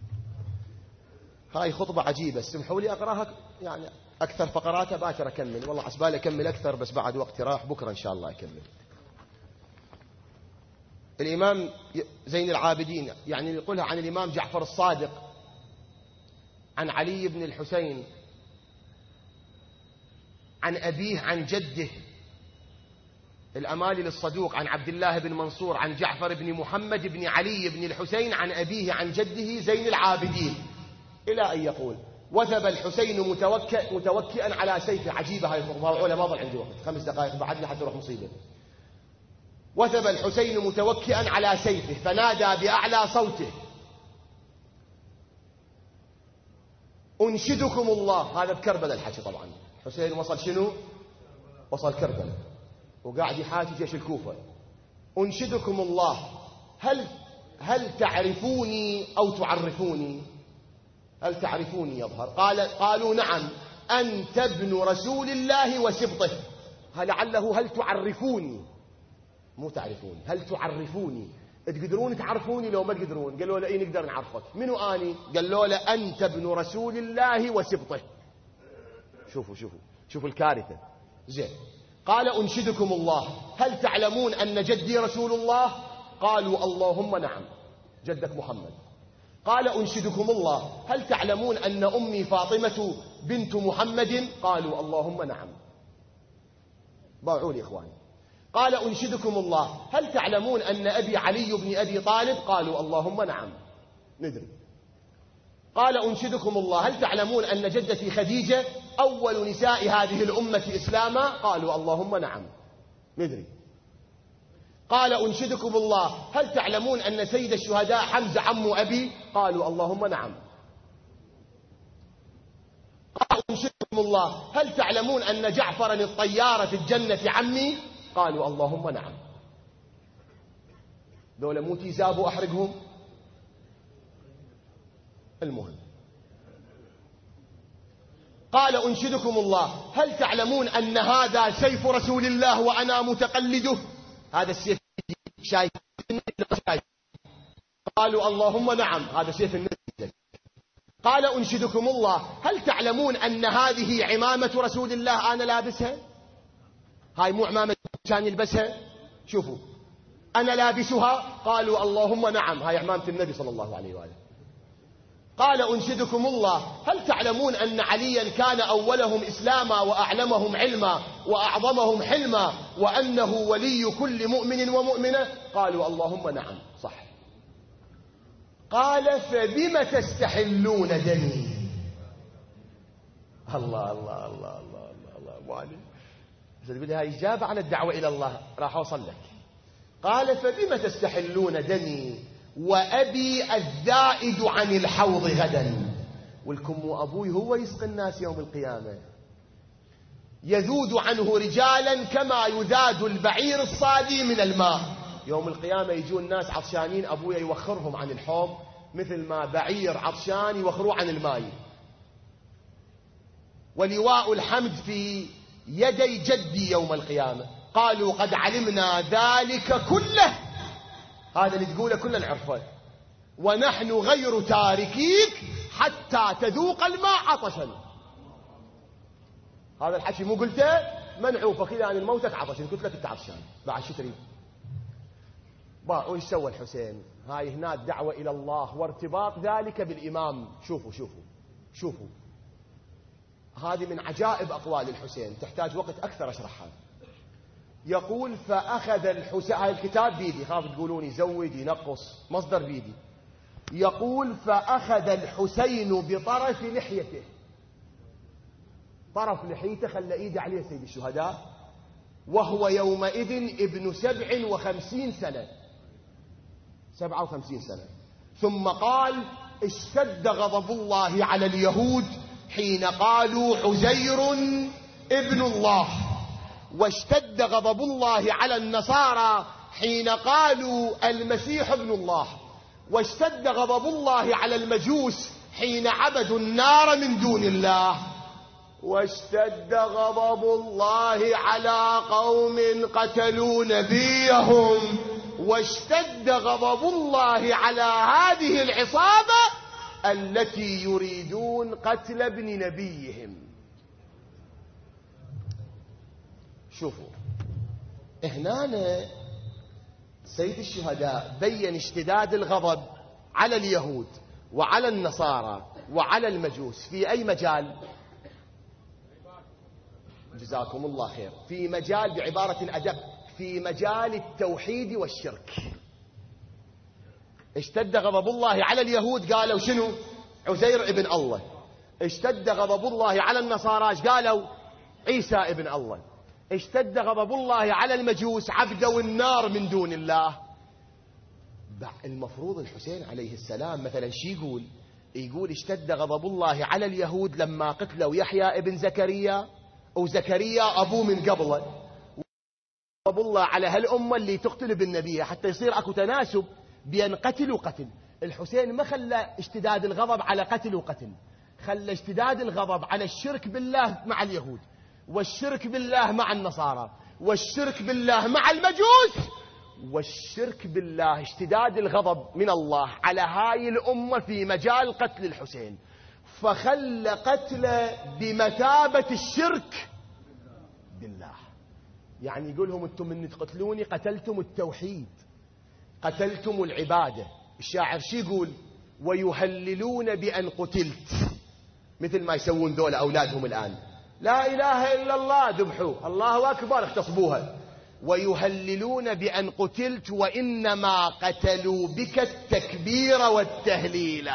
هاي خطبة عجيبة، اسمحوا لي أقراها، يعني أكثر فقراتها باكر أكمل، والله عسبالي أكمل أكثر بس بعد وقت راح، بكرة إن شاء الله أكمل. الإمام زين العابدين يعني يقولها عن الإمام جعفر الصادق عن علي بن الحسين عن أبيه عن جده الأمالي للصدوق عن عبد الله بن منصور عن جعفر بن محمد بن علي بن الحسين عن أبيه عن جده زين العابدين إلى أن يقول وثب الحسين متوكئ متوكئا على سيفه. عجيبة هاي الخطبة، ما ضل عندي وقت، خمس دقائق بعد لي حتى أروح مصيبة. وثب الحسين متوكئا على سيفه فنادى بأعلى صوته أنشدكم الله. هذا بكربلاء الحكي طبعا. حسين وصل شنو؟ وصل كربلاء وقاعد يحاكي جيش الكوفة. أنشدكم الله هل هل تعرفوني أو تعرفوني؟ هل تعرفوني يظهر. قال قالوا نعم أنت ابن رسول الله وسبطه. لعله هل تعرفوني مو تعرفوني، هل تعرفوني تقدرون تعرفوني لو ما تقدرون. قالوا له إيه نقدر نعرفك. منو أني؟ قالوا له أنت ابن رسول الله وسبطه. شوفوا شوفوا شوفوا الكارثة. زين قال أنشدكم الله هل تعلمون أن جدي رسول الله؟ قالوا اللهم نعم جدك محمد. قال أنشدكم الله هل تعلمون أن أمي فاطمة بنت محمد؟ قالوا اللهم نعم. باعوا لي إخواني. قال أنشدكم الله هل تعلمون أن أبي علي بن أبي طالب؟ قالوا اللهم نعم ندري. قال أنشدكم الله هل تعلمون أن جدتي خديجة أول نساء هذه الأمة إسلاما؟ قالوا اللهم نعم ندري. قال أنشدكم الله هل تعلمون أن سيد الشهداء حمزة عم أبي؟ قالوا اللهم نعم. قال أنشدكم الله هل تعلمون أن جعفرا الطيار في الجنة عمي؟ قالوا اللهم نعم. دولة موتي زابوا أحرقهم. المهم قال أنشدكم الله هل تعلمون أن هذا سيف رسول الله وأنا متقلده؟ هذا السيف شايف. قالوا اللهم نعم، هذا سيف النبي. قال أنشدكم الله هل تعلمون أن هذه عمامة رسول الله أنا لابسها؟ هاي مو عمامة كان يلبسها، شوفوا أنا لابسها. قالوا اللهم نعم، هاي عمامة النبي صلى الله عليه وآله. قال أنشدكم الله هل تعلمون أن عليا كان أولهم إسلاما وأعلمهم علما وأعظمهم حلما وأنه ولي كل مؤمن ومؤمنة؟ قالوا اللهم نعم صح. قال فبم تستحلون دمي؟ الله الله الله الله الله الله ابو علي تقول لي هاي إجابة على الدعوة إلى الله، راح أوصل لك. قال فبم تستحلون دمي وأبي الزائد عن الحوض غدا. ولكم أبوي هو يسقي الناس يوم القيامة، يذود عنه رجالا كما يذاد البعير الصادي من الماء. يوم القيامة يجون الناس عطشانين، أبويا يوخرهم عن الحوض مثل ما بعير عطشان يوخروه عن الماء. ولواء الحمد في يدي جدي يوم القيامة. قالوا قد علمنا ذلك كله، هذا اللي تقوله كله نعرفه، ونحن غير تاركيك حتى تذوق الماء عطشا. هذا الحكي مو قلته منعوفك إلى أن الموتك عطشا، قلت لك أنت عطشان بعد شو تريد؟ وإيش سوى الحسين؟ هاي هنا الدعوة إلى الله وارتباط ذلك بالإمام. شوفوا شوفوا شوفوا هذه من عجائب أقوال الحسين، تحتاج وقت أكثر أشرحها. يقول فأخذ الحسين، هاي الكتاب بيدي، خاف تقولوني زود ينقص، مصدر بيدي. يقول فأخذ الحسين بطرف لحيته، طرف لحيته خلى إيده عليه سيد الشهداء، وهو يومئذ ابن سبع وخمسين سنة، سبعة وخمسين سنة. ثم قال اشتد غضب الله على اليهود حين قالوا عزير ابن الله، واشتد غضب الله على النصارى حين قالوا المسيح ابن الله، واشتد غضب الله على المجوس حين عبدوا النار من دون الله، واشتد غضب الله على قوم قتلوا نبيهم، واشتد غضب الله على هذه العصابة التي يريدون قتل ابن نبيهم. شوفوا هنا سيد الشهداء بين اشتداد الغضب على اليهود وعلى النصارى وعلى المجوس في أي مجال؟ جزاكم الله خير. في مجال، بعبارة أدق، في مجال التوحيد والشرك. اشتد غضب الله على اليهود، قالوا شنو؟ عزير ابن الله. اشتد غضب الله على النصارى، قالوا عيسى ابن الله. اشتد غضب الله على المجوس، عبدوا النار من دون الله. المفروض الحسين عليه السلام مثلا شي يقول؟ يقول اشتد غضب الله على اليهود لما قتلوا يحيى ابن زكريا، وزكريا أبوه من قبله، غضب الله على هالأمة اللي تقتل بالنبي، حتى يصير أكو تناسب بين قتل وقتل. الحسين ما خلى اشتداد الغضب على قتل وقتل، خلى اشتداد الغضب على الشرك بالله مع اليهود، والشرك بالله مع النصارى، والشرك بالله مع المجوس، والشرك بالله اشتداد الغضب من الله على هاي الأمة في مجال قتل الحسين، فخلى قتله بمثابة الشرك بالله. يعني يقولهم انتم من تقتلوني قتلتم التوحيد، قتلتم العبادة. الشاعر شي يقول؟ ويهللون بأن قتلت، مثل ما يسوون ذول أولادهم الآن، لا إله إلا الله ذبحوه، الله أكبر اغتصبوها، ويهللون بأن قتلت وإنما قتلوا بك التكبير والتهليل.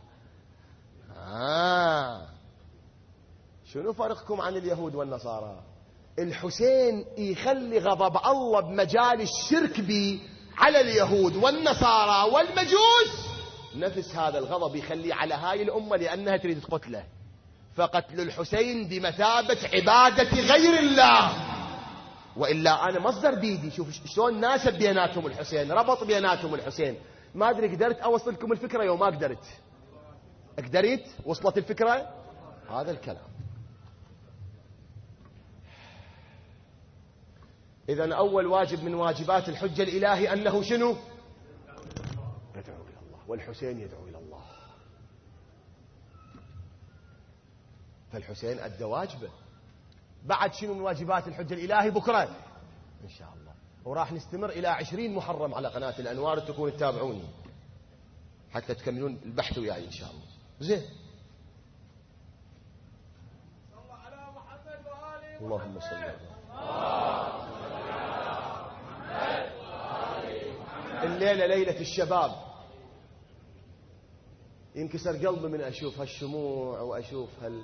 آه. شنو فرقكم عن اليهود والنصارى؟ الحسين يخلي غضب الله بمجال الشرك بي على اليهود والنصارى والمجوس، نفس هذا الغضب يخليه على هاي الأمة لأنها تريد قتله. فقتل الحسين بمثابة عبادة غير الله. وإلا أنا مصدر بيدي، شوف شلون ناسب بيناتهم الحسين، ربط بيناتهم الحسين. ما أدري قدرت أوصل لكم الفكرة يوم ما قدرت؟ قدرت؟ وصلت الفكرة؟ هذا الكلام. إذن أول واجب من واجبات الحجة الإلهي أنه شنو؟ يدعو إلى الله، والحسين يدعو إلى الله، فالحسين أدى واجبه. بعد شنو من واجبات الحجة الإلهي بكرة إن شاء الله، وراح نستمر إلى عشرين محرم على قناة الأنوار، تكونوا تتابعوني حتى تكملون البحث وياي إن شاء الله. زين، اللهم صل على محمد. الليلة ليلة الشباب، ينكسر قلبي من أشوف هالشموع وأشوف هال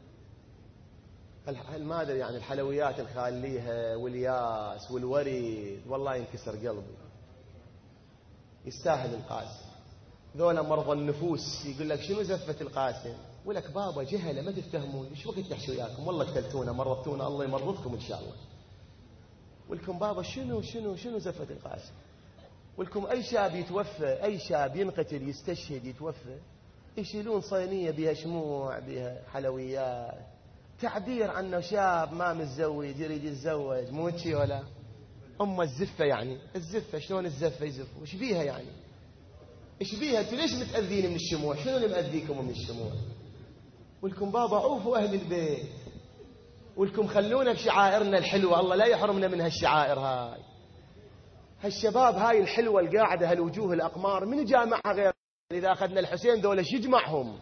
هل ما أدري يعني الحلويات الخاليها والياس والوريد، والله ينكسر قلبي. يستاهل القاسم، ذولا مرضى النفوس. يقول لك شنو زفة القاسم؟ يقول لك بابا جهله ما تفهمون، ايش وقت تحشوا وياكم، والله قتلتونا مرضتونا، الله يمرضكم ان شاء الله. ولكم بابا شنو شنو شنو زفة القاسم؟ ولكم اي شاب يتوفى، اي شاب ينقتل يستشهد يتوفى، يشيلون صينيه بها شموع بها حلويات، تعبير عنه شاب ما متزوج يريد يتزوج، مو هيك ولا أم الزفة؟ يعني الزفة شلون الزفة يزف؟ وش بيها يعني؟ إيش بيها؟ أنتوا ليش متأذين من الشموع؟ شنو اللي مأذيكم من الشموع؟ ولكم بابا عوفوا أهل البيت، ولكم خلونا بشعائرنا الحلوة، الله لا يحرمنا من هالشعائر هاي. هالشباب هاي الحلوة القاعدة، هالوجوه الأقمار، من جامعها غير؟ إذا أخذنا الحسين دولة شو يجمعهم؟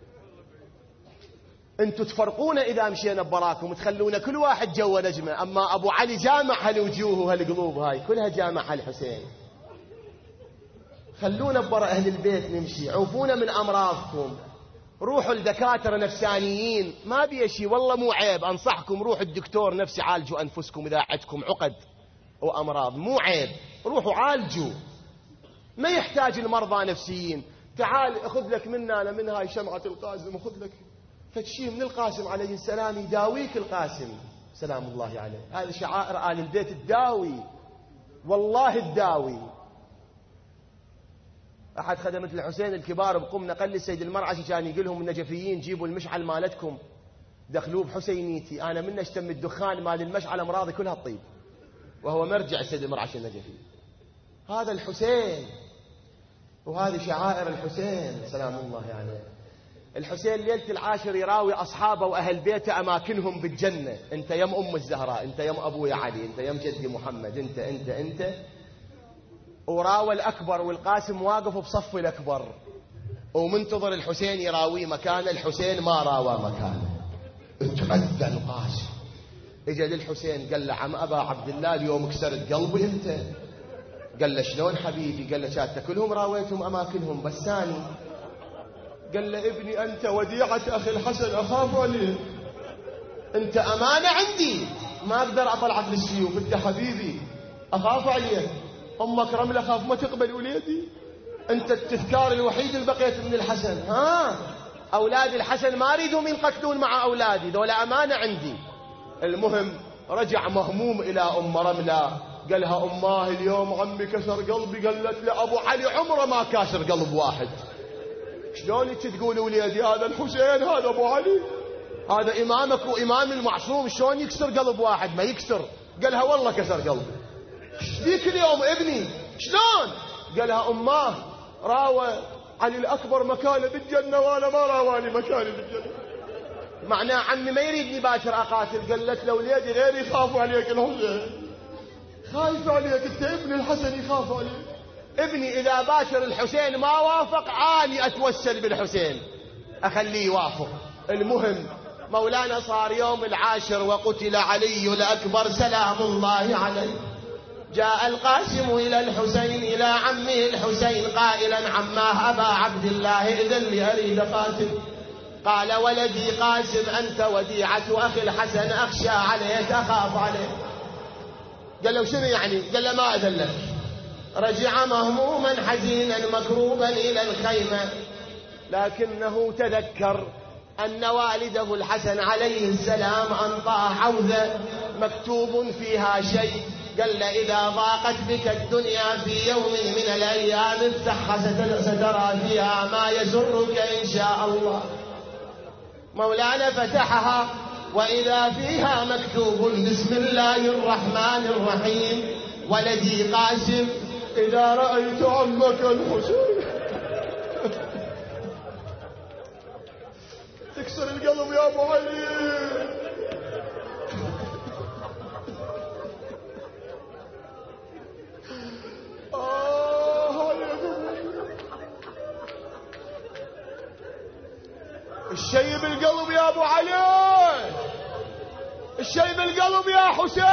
انتوا تفرقونا إذا مشينا براكم وتخلونا كل واحد جوا نجمة، أما أبو علي جامع هالوجوه وهالقلوب هاي كلها جامع هالحسين. خلونا برا أهل البيت نمشي، عوفونا من أمراضكم، روحوا لدكاترة نفسانيين، ما بي شيء والله مو عيب، أنصحكم روحوا الدكتور نفسي، عالجوا أنفسكم إذا عندكم عقد وأمراض، مو عيب، روحوا عالجوا، ما يحتاج المرضى نفسيين. تعال أخذ لك منا أنا من هاي شمعة القاسم، أخذ لك فتشي من القاسم عليه السلام، يداويك القاسم سلام الله عليه. هذه شعائر آل البيت الداوي، والله الداوي. أحد خدمة الحسين الكبار بقوم نقل لي السيد المرعشي كان يقول لهم النجفيين جيبوا المشعل مالتكم دخلوه بحسينيتي، أنا من اشتم الدخان مال المشعل أمراضي كلها تطيب، وهو مرجع السيد المرعشي النجفي. هذا الحسين، وهذه شعائر الحسين سلام الله عليه. الحسين ليلة العاشر يراوي أصحابه وأهل بيته أماكنهم بالجنة، أنت يم أم الزهراء، أنت يم أبوي علي، أنت يم جدي محمد، أنت أنت أنت وراوى الأكبر، والقاسم واقف بصف الأكبر ومنتظر الحسين يراوي مكانه. الحسين ما راوى مكانه، اتأذى القاسم، اجى للحسين قال له عم أبا عبد الله اليوم كسرت قلبي أنت. قال له شلون حبيبي؟ قال له شاتك كلهم راويتهم أماكنهم بس ثاني. قال له ابني أنت وديعة أخي الحسن، أخاف عليك، أنت أمانة عندي، ما أقدر أطلعك للسيوف، أنت حبيبي أخاف عليك. أمك رملة خاف ما تقبل وليدي، أنت التذكار الوحيد اللي بقيت من الحسن. ها أولاد الحسن ما أريدهم ينقتلون مع أولادي، دولة أمانة عندي. المهم رجع مهموم إلى أم رملة، قالها أماه اليوم عمي كسر قلبي. قالت له أبو علي عمره ما كاسر قلب واحد. شلون تقول وليدي هذا الحسين، هذا أبو علي، هذا إمامك وإمام المعصوم، شلون يكسر قلب واحد؟ ما يكسر. قالها والله كسر قلبي. ذيك اليوم ابني شلون؟ قالها أماه راوى علي الأكبر مكانه بالجنة وأنا ما راواني مكاني بالجنة. معناه عمي ما يريدني باكر أقاتل. قالت له وليدي غير يخاف عليك الحسين، خايف عليك أنت، ابن الحسن يخاف عليك. ابني إذا باكر الحسين ما وافق عالي أتوسل بالحسين أخليه يوافق. المهم مولانا صار يوم العاشر وقتل علي الأكبر سلام الله عليه. جاء القاسم إلى الحسين إلى عمه الحسين قائلا عماه أبا عبد الله إذن لي أريد قاتل. قال ولدي قاسم أنت وديعة أخي الحسن، أخشى عليك أخاف عليك. قال له شنو يعني؟ قال له ما أذن لك. رجع مهموما حزينا مكروبا إلى الخيمة، لكنه تذكر أن والده الحسن عليه السلام أنطاه عوذة مكتوب فيها شيء. قال له إذا ضاقت بك الدنيا في يوم من الأيام افتحها سترى فيها ما يسرك إن شاء الله. مولانا فتحها وإذا فيها مكتوب بسم الله الرحمن الرحيم ولدي قاسم إذا رأيت عمك الحسين. تكسر القلب يا أبو علي. آه الشي بالقلب يا أبو علي، الشي بالقلب يا حسين.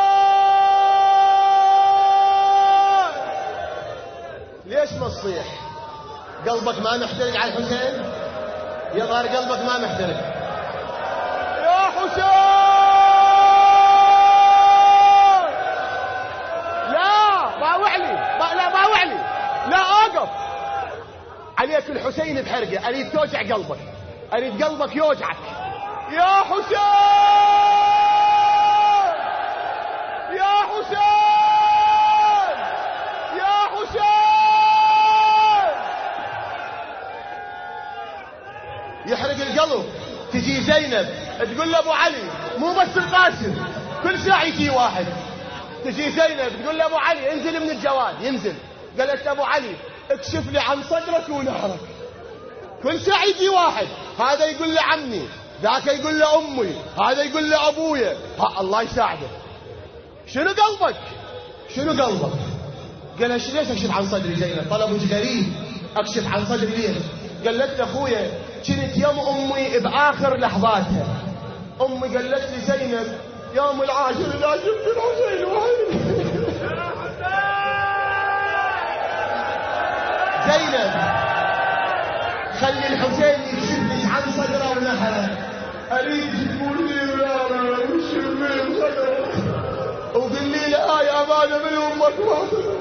ليش ما تصيح؟ قلبك ما محترق على الحسين؟ يظهر قلبك ما محترق يا حسين. لا باوع لي، لا باوع لي، لا اوقف عليك الحسين بحرقه. اريد توجع قلبك، اريد قلبك يوجعك يا حسين، يا حسين، يا حسين. يحرق القلب. تجي زينب تقول لابو علي مو بس القاسم، كل ساعه يجي واحد. تجي زينب تقول لابو علي انزل من الجواد، ينزل. قالت ابو علي اكشف لي عن صدرك ونهرك. كل ساعه يجي واحد، هذا يقول لعمي، ذاك يقول لامي، هذا يقول لابويا. الله يساعده. شنو قلبك؟ شنو قلبك؟ قال ليش اكشف عن صدري زينب؟ طلبك غريب. اكشف عن صدري ليش؟ قالت له اخويا كنت يوم امي باخر لحظاتها. امي قالت لي زينب يوم العاشر اذا شفت الحسين وحيد. زينب خلي الحسين يكشف لي عن صدره ونحره. اريد تقول لي ولا يكشف لي صدره وقل لي لا يا امانه من امك واحده.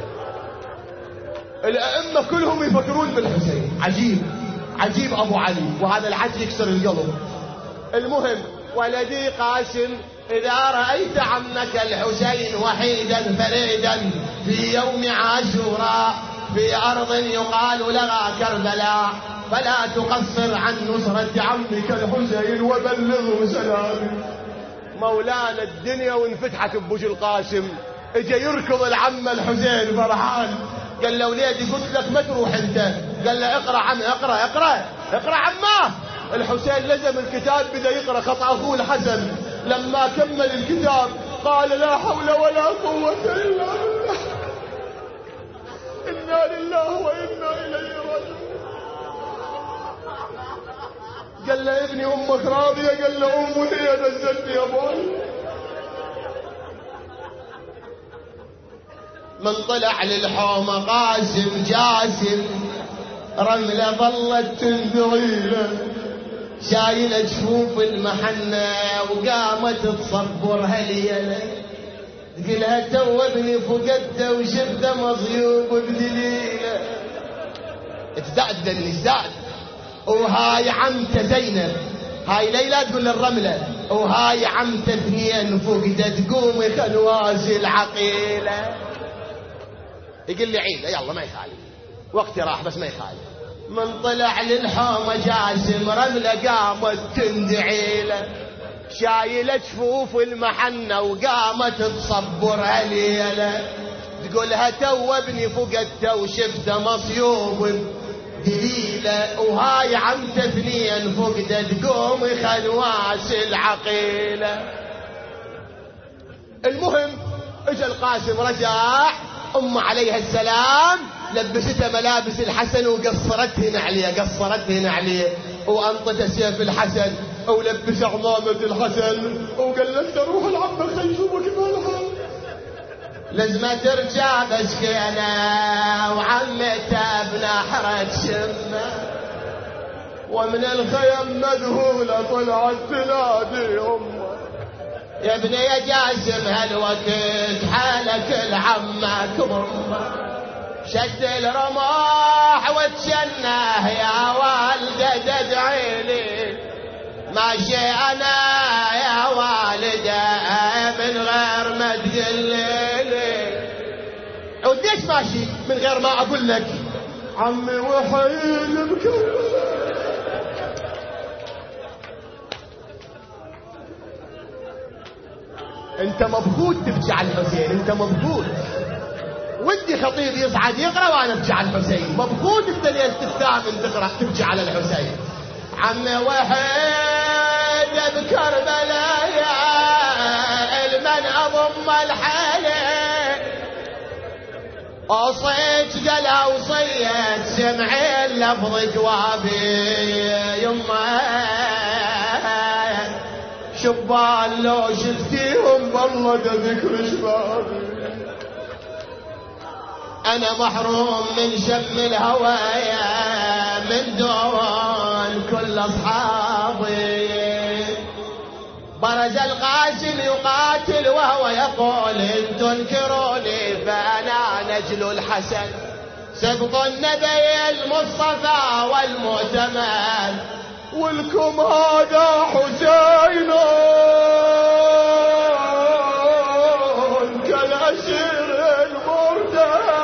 الائمه كلهم يفكرون بالحسين. عجيب عجيب ابو علي، وهذا العجل يكسر القلب. المهم ولدي قاسم اذا رايت عمك الحسين وحيدا فريدا في يوم عاشوراء في ارض يقال لها كربلاء فلا تقصر عن نصرة عمك الحسين وبلغه سلامي. مولانا الدنيا وانفتحت بوجه القاسم. اجا يركض العم الحسين فرحان. قال له وليدي قلت لك ما تروح انت. قال له اقرا عم اقرا اقرا اقرا عماه. الحسين لزم الكتاب بدا يقرا خط اخوه الحسن. لما كمل الكتاب قال لا حول ولا قوه الا بالله. انا لله وانا اليه راجعون. قال له ابني امك راضيه؟ قال له امي هي نزلتني يا ابو علي. من طلع للحومه قاسم جاسم رمله ظلت تنذريله شايله جفوف المحنه وقامت تصبر هليله. تقلها تو ابني فقدته وشفته مصيوب بدليله. ازداد دني ازداد. وهاي عمته زينب، هاي ليلى تقول للرمله وهاي عمته اثنين فقدت تقومي خنواس العقيله. يقول لي عيد يلا ما يخالف، وقتي راح بس ما يخالف. من طلع للحومه جاسم رمله قامت تندعي له شايله جفوف المحنه وقامت تصبر هليله. تقولها تو ابني فقدته وشفته مصيوب دليله وهاي عمته اثنين فقدت قومي خنواس العقيله. المهم اجى القاسم رجع. ام عليها السلام لبستها ملابس الحسن وقصرتهن عليه قصرتهن عليه وانطت سيف الحسن ولبس عمامه الحسن وقالت له روح العمه خلي يشوفك بهالحال. لازم ترجع بسكينه وعمته بنحره شمه ومن الخيم مذهوله طلعت تنادي امه. يا ابني يا جاسم هالوقت حالك العمك ضمه شد الرماح وتشنه يا والده تدعي لي ماشي انا يا والده من غير ما تقول لي. وليش ماشي من غير ما اقول لك عمي وحيد بكربلاء. انت مبهوت تبكي على الحسين، انت مبهوت. ودي خطيب يصعد يقرا وانا ابكي على الحسين، مبهوت انت ليله الثامن تقرا تبكي على الحسين. عم وحيد بكربلاء يا المن اضم الحليب، أصيت قلا وصيت سمعي لفظ جوابي يما شبان لو شفتيهم والله ذكر شبابي. أنا محروم من شم الهوايا من دون كل أصحابي. برز القاسم يقاتل وهو يقول إن تنكروني فأنا نجل الحسن، سبط النبي المصطفى والمؤتمن، ولكم هذا حسين كالأسير المرتهن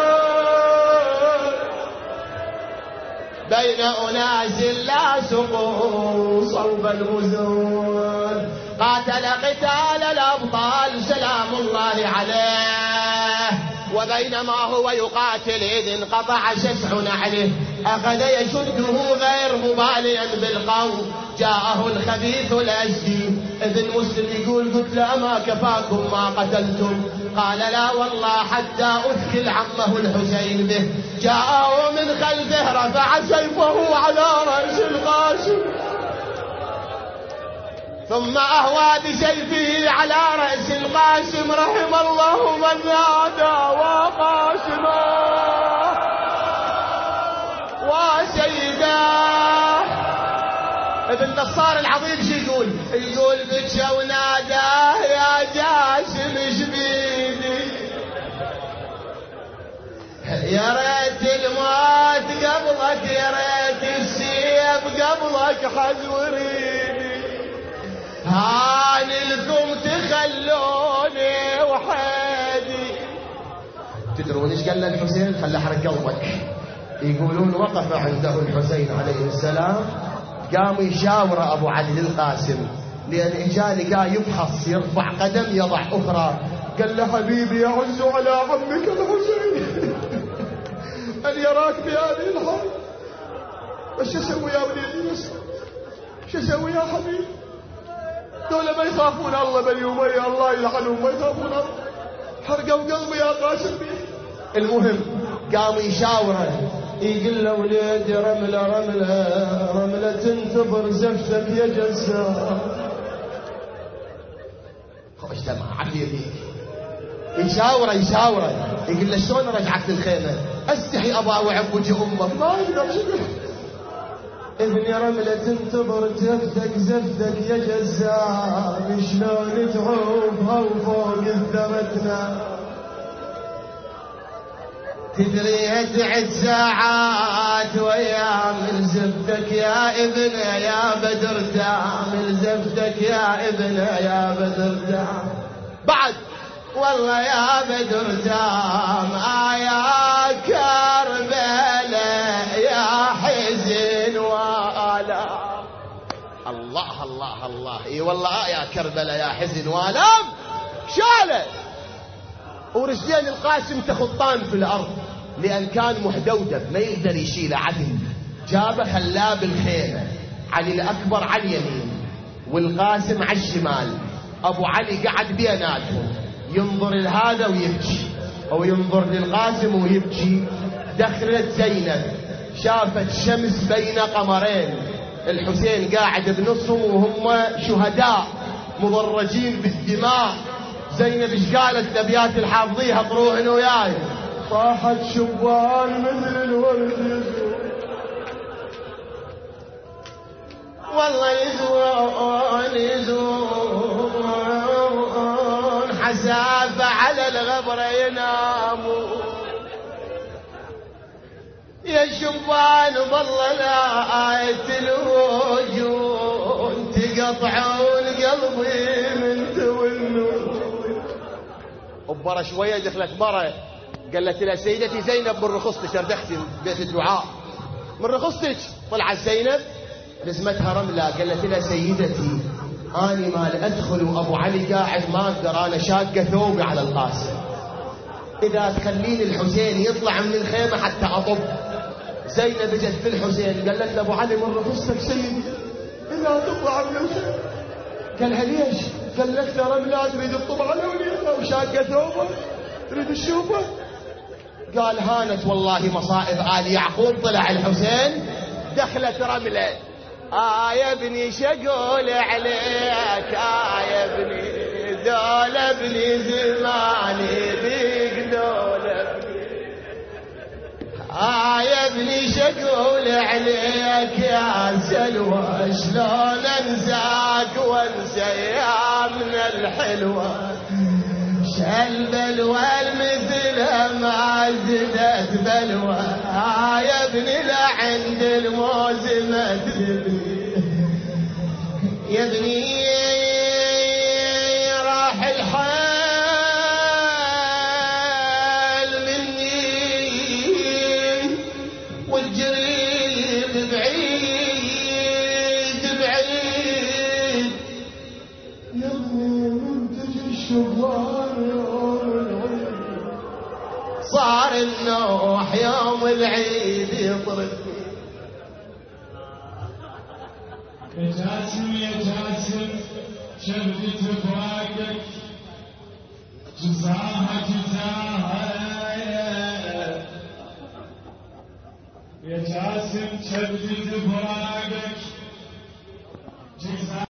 بين أناس لا سقوا صوب المزون. قاتل قتال الأبطال سلام الله عليه، وبينما هو يقاتل إذ انقطع شسع نعله أخذ يشده غير مباليا بالقوم. جاءه الخبيث الأزدي إذ المسلم يقول قلت له ما كفاكم ما قتلتم؟ قال لا والله حتى أثكل عمه الحسين به. جاءه من خلفه رفع سيفه على رأس القاسم، ثم أهوى بسيفه على رأس القاسم. رحم الله من نادى وقاسما وسيدا. ابن نصار العظيم شو يقول؟ يقول بكى وناداه يا جاسم شبيدي، يا ريت الموت قبلك، يا ريت السيف قبلك حزوريني، هاني لكم تخلوني وحيدي. تدرون ايش قال الحسين؟ خلى حرق قلبك. يقولون وقف عنده الحسين عليه السلام، قام يشاور ابو علي للقاسم لان اجاني قال يفحص يرفع قدم يضع اخرى. قال له حبيبي يعز على عمك الحسين ان يراك بهذه الحال، ايش اسوي يا وليدي؟ بس ايش اسوي يا حبيبي؟ دول ما يخافون الله بني أمية، الله يلعنهم، ما يخافون الله. حرقوا قلبي يا قاسم بيه. المهم قام يشاوره يقول له وليدي رملة رملة رملة تنتظر زفتك يا جزار. خوش تمام عافية بيك. يشاوره يشاوره يقول له شلون رجعت للخيمة؟ استحي أباوع بوجه أمك ما أقدر شكرا. ابني رملة تنتظر زفتك زفتك يا جزار، شلون تعوفها وفوق الثمتنا؟ تدري تعد ساعات ويا زفتك يا ابن يا بدر دام، زفتك يا ابن يا بدر دام. بعد والله يا بدر دام يا كربلاء يا حزن وآلام. الله الله الله. اي والله يا كربلاء يا حزن وآلام. شاله ورجلين القاسم تخطان في الأرض لأن كان محدودب ما يقدر يشيله عدل. جابه خلاه بالخيمة، علي الأكبر على اليمين والقاسم على الشمال. أبو علي قعد بيناتهم ينظر لهذا ويبكي أو ينظر للقاسم ويبكي. دخلت زينب شافت شمس بين قمرين، الحسين قاعد بنصهم وهم شهداء مضرجين بالدماء. زينب ايش قالت؟ نبيات الحافظيها طروحن وياي. طاحت شبان مثل الورد يزور، والله يزور يزور حسافة على الغبرة يناموا. يا شبان والله لا آية الوجود تقطعون قلبي من تولوا. وبرا شوية دخلت مرة قالت لها سيدتي زينب من رخصتك اردختي بيت الدعاء من رخصتك. طلعت زينب لزمتها رملة قالت لها سيدتي اني مال ادخل وابو علي قاعد ما اقدر، انا شاقه ثوبي على القاسم، اذا تخليني الحسين يطلع من الخيمه حتى اطب. زينب اجت في الحسين قالت له ابو علي مر فستك سيدي اذا تطلع من الخيمه. قالها ليش؟ قالت له رملا تريد الطب على وليها وشاقه ثوبه تريد تشوفه. قال هانت والله مصائب آل يعقوب. طلع الحسين دخلت رملة. آه يا ابني شقول عليك، آه يا ابني دول ابني زماني ذيك دول ابني، آه يا ابني شقول عليك يا سلوى، شلون انساك وانسى ايامنا الحلوة، البلوى المثلها ما زدت بلوى، آه يا ابني لعند الموز ما تدري يا ابني راح الحال مني والجريد بعيد بعيد يا ابني منتج الشبان صار النوح يوم العيد يطرد. يا جاسم يا جاسم شبت فراقك جزاها جزاها، يا جاسم شبت فراقك جزاها